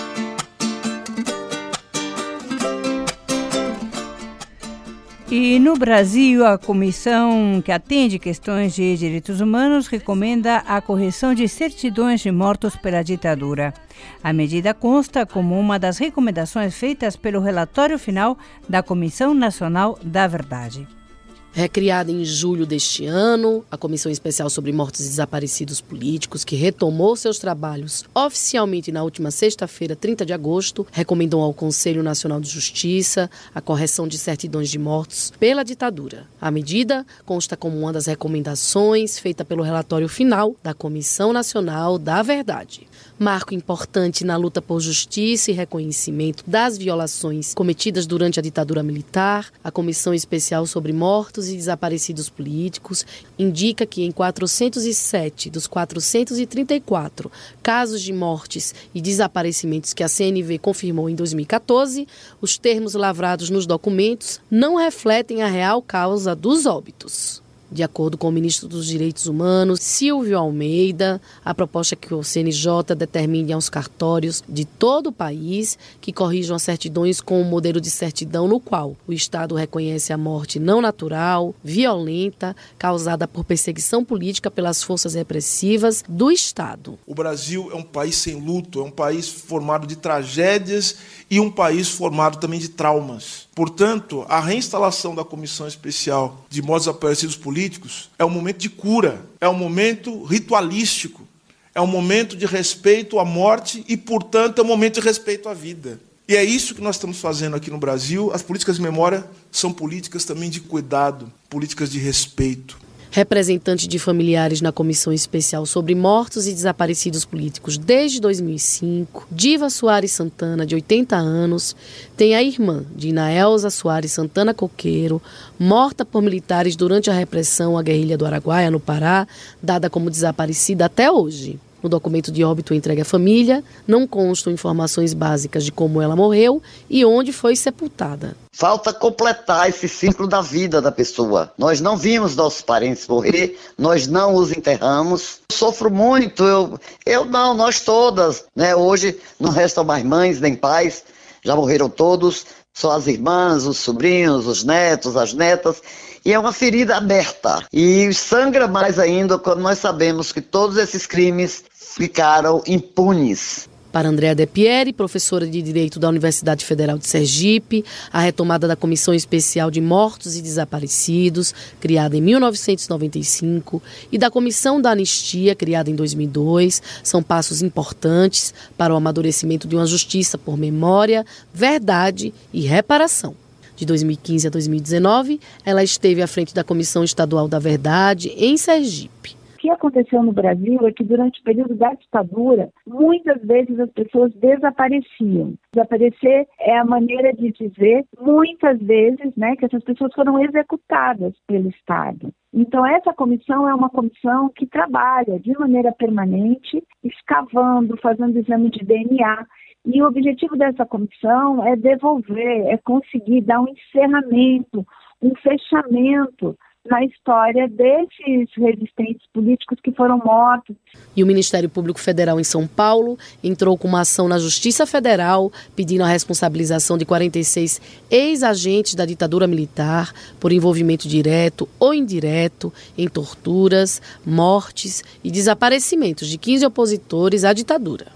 Speaker 1: E no Brasil, a comissão que atende questões de direitos humanos recomenda a correção de certidões de mortos pela ditadura. A medida consta como uma das recomendações feitas pelo relatório final da Comissão Nacional da Verdade.
Speaker 2: Recriada em julho deste ano, a Comissão Especial sobre Mortos e Desaparecidos Políticos, que retomou seus trabalhos oficialmente na última sexta-feira, trinta de agosto, recomendou ao Conselho Nacional de Justiça a correção de certidões de mortos pela ditadura. A medida consta como uma das recomendações feita pelo relatório final da Comissão Nacional da Verdade. Marco importante na luta por justiça e reconhecimento das violações cometidas durante a ditadura militar, a Comissão Especial sobre Mortos e Desaparecidos Políticos indica que em quatrocentos e sete dos quatrocentos e trinta e quatro casos de mortes e desaparecimentos que a C N V confirmou em dois mil e quatorze, os termos lavrados nos documentos não refletem a real causa dos óbitos. De acordo com o ministro dos Direitos Humanos, Silvio Almeida, a proposta é que o C N J determine aos cartórios de todo o país que corrijam as certidões com um modelo de certidão no qual o Estado reconhece a morte não natural, violenta, causada por perseguição política pelas forças repressivas do Estado.
Speaker 7: O Brasil é um país sem luto, é um país formado de tragédias e um país formado também de traumas. Portanto, a reinstalação da Comissão Especial de Mortos e Desaparecidos Políticos é um momento de cura, é um momento ritualístico, é um momento de respeito à morte e, portanto, é um momento de respeito à vida. E é isso que nós estamos fazendo aqui no Brasil. As políticas de memória são políticas também de cuidado, políticas de respeito.
Speaker 2: Representante de familiares na Comissão Especial sobre Mortos e Desaparecidos Políticos desde dois mil e cinco, Diva Soares Santana, de oitenta anos, tem a irmã, Dina Elza Soares Santana Coqueiro, morta por militares durante a repressão à guerrilha do Araguaia, no Pará, dada como desaparecida até hoje. No documento de óbito entregue à família, não constam informações básicas de como ela morreu e onde foi sepultada.
Speaker 8: Falta completar esse ciclo da vida da pessoa. Nós não vimos nossos parentes morrer, nós não os enterramos. Sofro muito, eu, eu não, nós todas, né? Hoje não restam mais mães nem pais, já morreram todos, só as irmãs, os sobrinhos, os netos, as netas. E é uma ferida aberta. E sangra mais ainda quando nós sabemos que todos esses crimes ficaram impunes.
Speaker 2: Para Andréa De Pieri, professora de Direito da Universidade Federal de Sergipe, a retomada da Comissão Especial de Mortos e Desaparecidos, criada em mil novecentos e noventa e cinco, e da Comissão da Anistia, criada em dois mil e dois, são passos importantes para o amadurecimento de uma justiça por memória, verdade e reparação. De dois mil e quinze a dois mil e dezenove, ela esteve à frente da Comissão Estadual da Verdade, em Sergipe.
Speaker 15: O que aconteceu no Brasil é que durante o período da ditadura, muitas vezes as pessoas desapareciam. Desaparecer é a maneira de dizer, muitas vezes, né, que essas pessoas foram executadas pelo Estado. Então, essa comissão é uma comissão que trabalha de maneira permanente, escavando, fazendo exame de D N A. E o objetivo dessa comissão é devolver, é conseguir dar um encerramento, um fechamento na história desses resistentes políticos que foram mortos.
Speaker 2: E o Ministério Público Federal em São Paulo entrou com uma ação na Justiça Federal pedindo a responsabilização de quarenta e seis ex-agentes da ditadura militar por envolvimento direto ou indireto em torturas, mortes e desaparecimentos de quinze opositores à ditadura.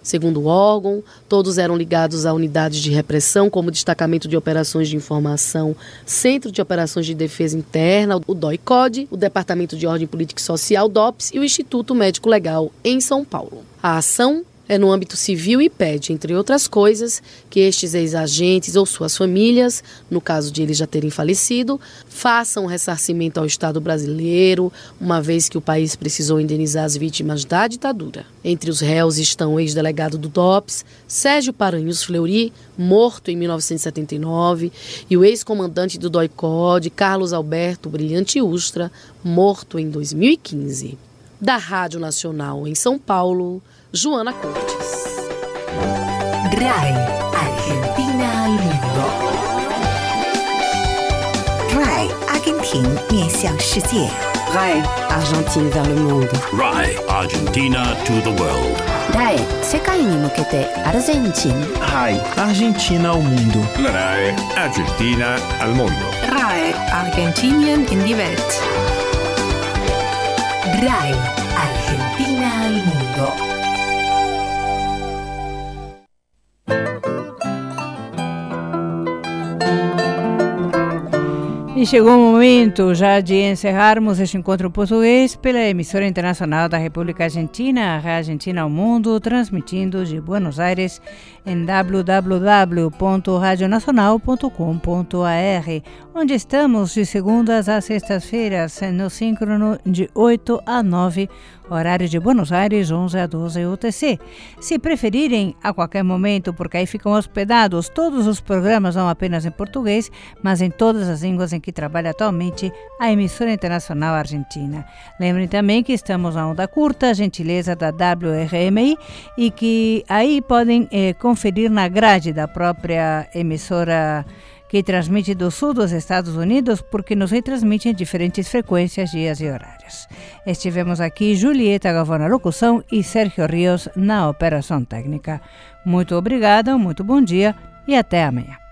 Speaker 2: Segundo o órgão, todos eram ligados a unidades de repressão, como o Destacamento de Operações de Informação, Centro de Operações de Defesa Interna, o D O I-C O D, o Departamento de Ordem Política e Social, D O P S, e o Instituto Médico Legal, em São Paulo. A ação é no âmbito civil e pede, entre outras coisas, que estes ex-agentes ou suas famílias, no caso de eles já terem falecido, façam um ressarcimento ao Estado brasileiro, uma vez que o país precisou indenizar as vítimas da ditadura. Entre os réus estão o ex-delegado do D O P S, Sérgio Paranhos Fleury, morto em mil novecentos e setenta e nove, e o ex-comandante do D O I-C O D, Carlos Alberto Brilhante Ustra, morto em dois mil e quinze. Da Rádio Nacional em São Paulo, Joana Cortes.
Speaker 9: R A I, Argentina al mundo.
Speaker 10: R A I, Argentina 面向世界.
Speaker 11: R A I, Argentine vers le monde.
Speaker 13: R A I, Argentina to the world.
Speaker 11: R A I, 世界に向けてアルゼンチン.
Speaker 12: R A I, Argentina ao mundo.
Speaker 13: R A I, Argentina al mundo.
Speaker 14: R A I, Argentinien in die Welt.
Speaker 9: R A I, Argentina al mundo.
Speaker 1: E chegou o momento já de encerrarmos este encontro português pela emissora internacional da República Argentina, a Rádio Argentina ao Mundo, transmitindo de Buenos Aires em w w w ponto radio nacional ponto com ponto a r, onde estamos de segundas a sextas-feiras, no síncrono de oito a nove, horário de Buenos Aires, onze a doze U T C. Se preferirem, a qualquer momento, porque aí ficam hospedados todos os programas, não apenas em português, mas em todas as línguas em que trabalha atualmente a emissora internacional argentina. Lembrem também que estamos na onda curta, gentileza da W R M I, e que aí podem eh, conferir na grade da própria emissora que transmite do sul dos Estados Unidos, porque nos retransmite em diferentes frequências, dias e horários. Estivemos aqui Julieta Galvão na locução e Sérgio Rios na operação técnica. Muito obrigada, muito bom dia e até amanhã.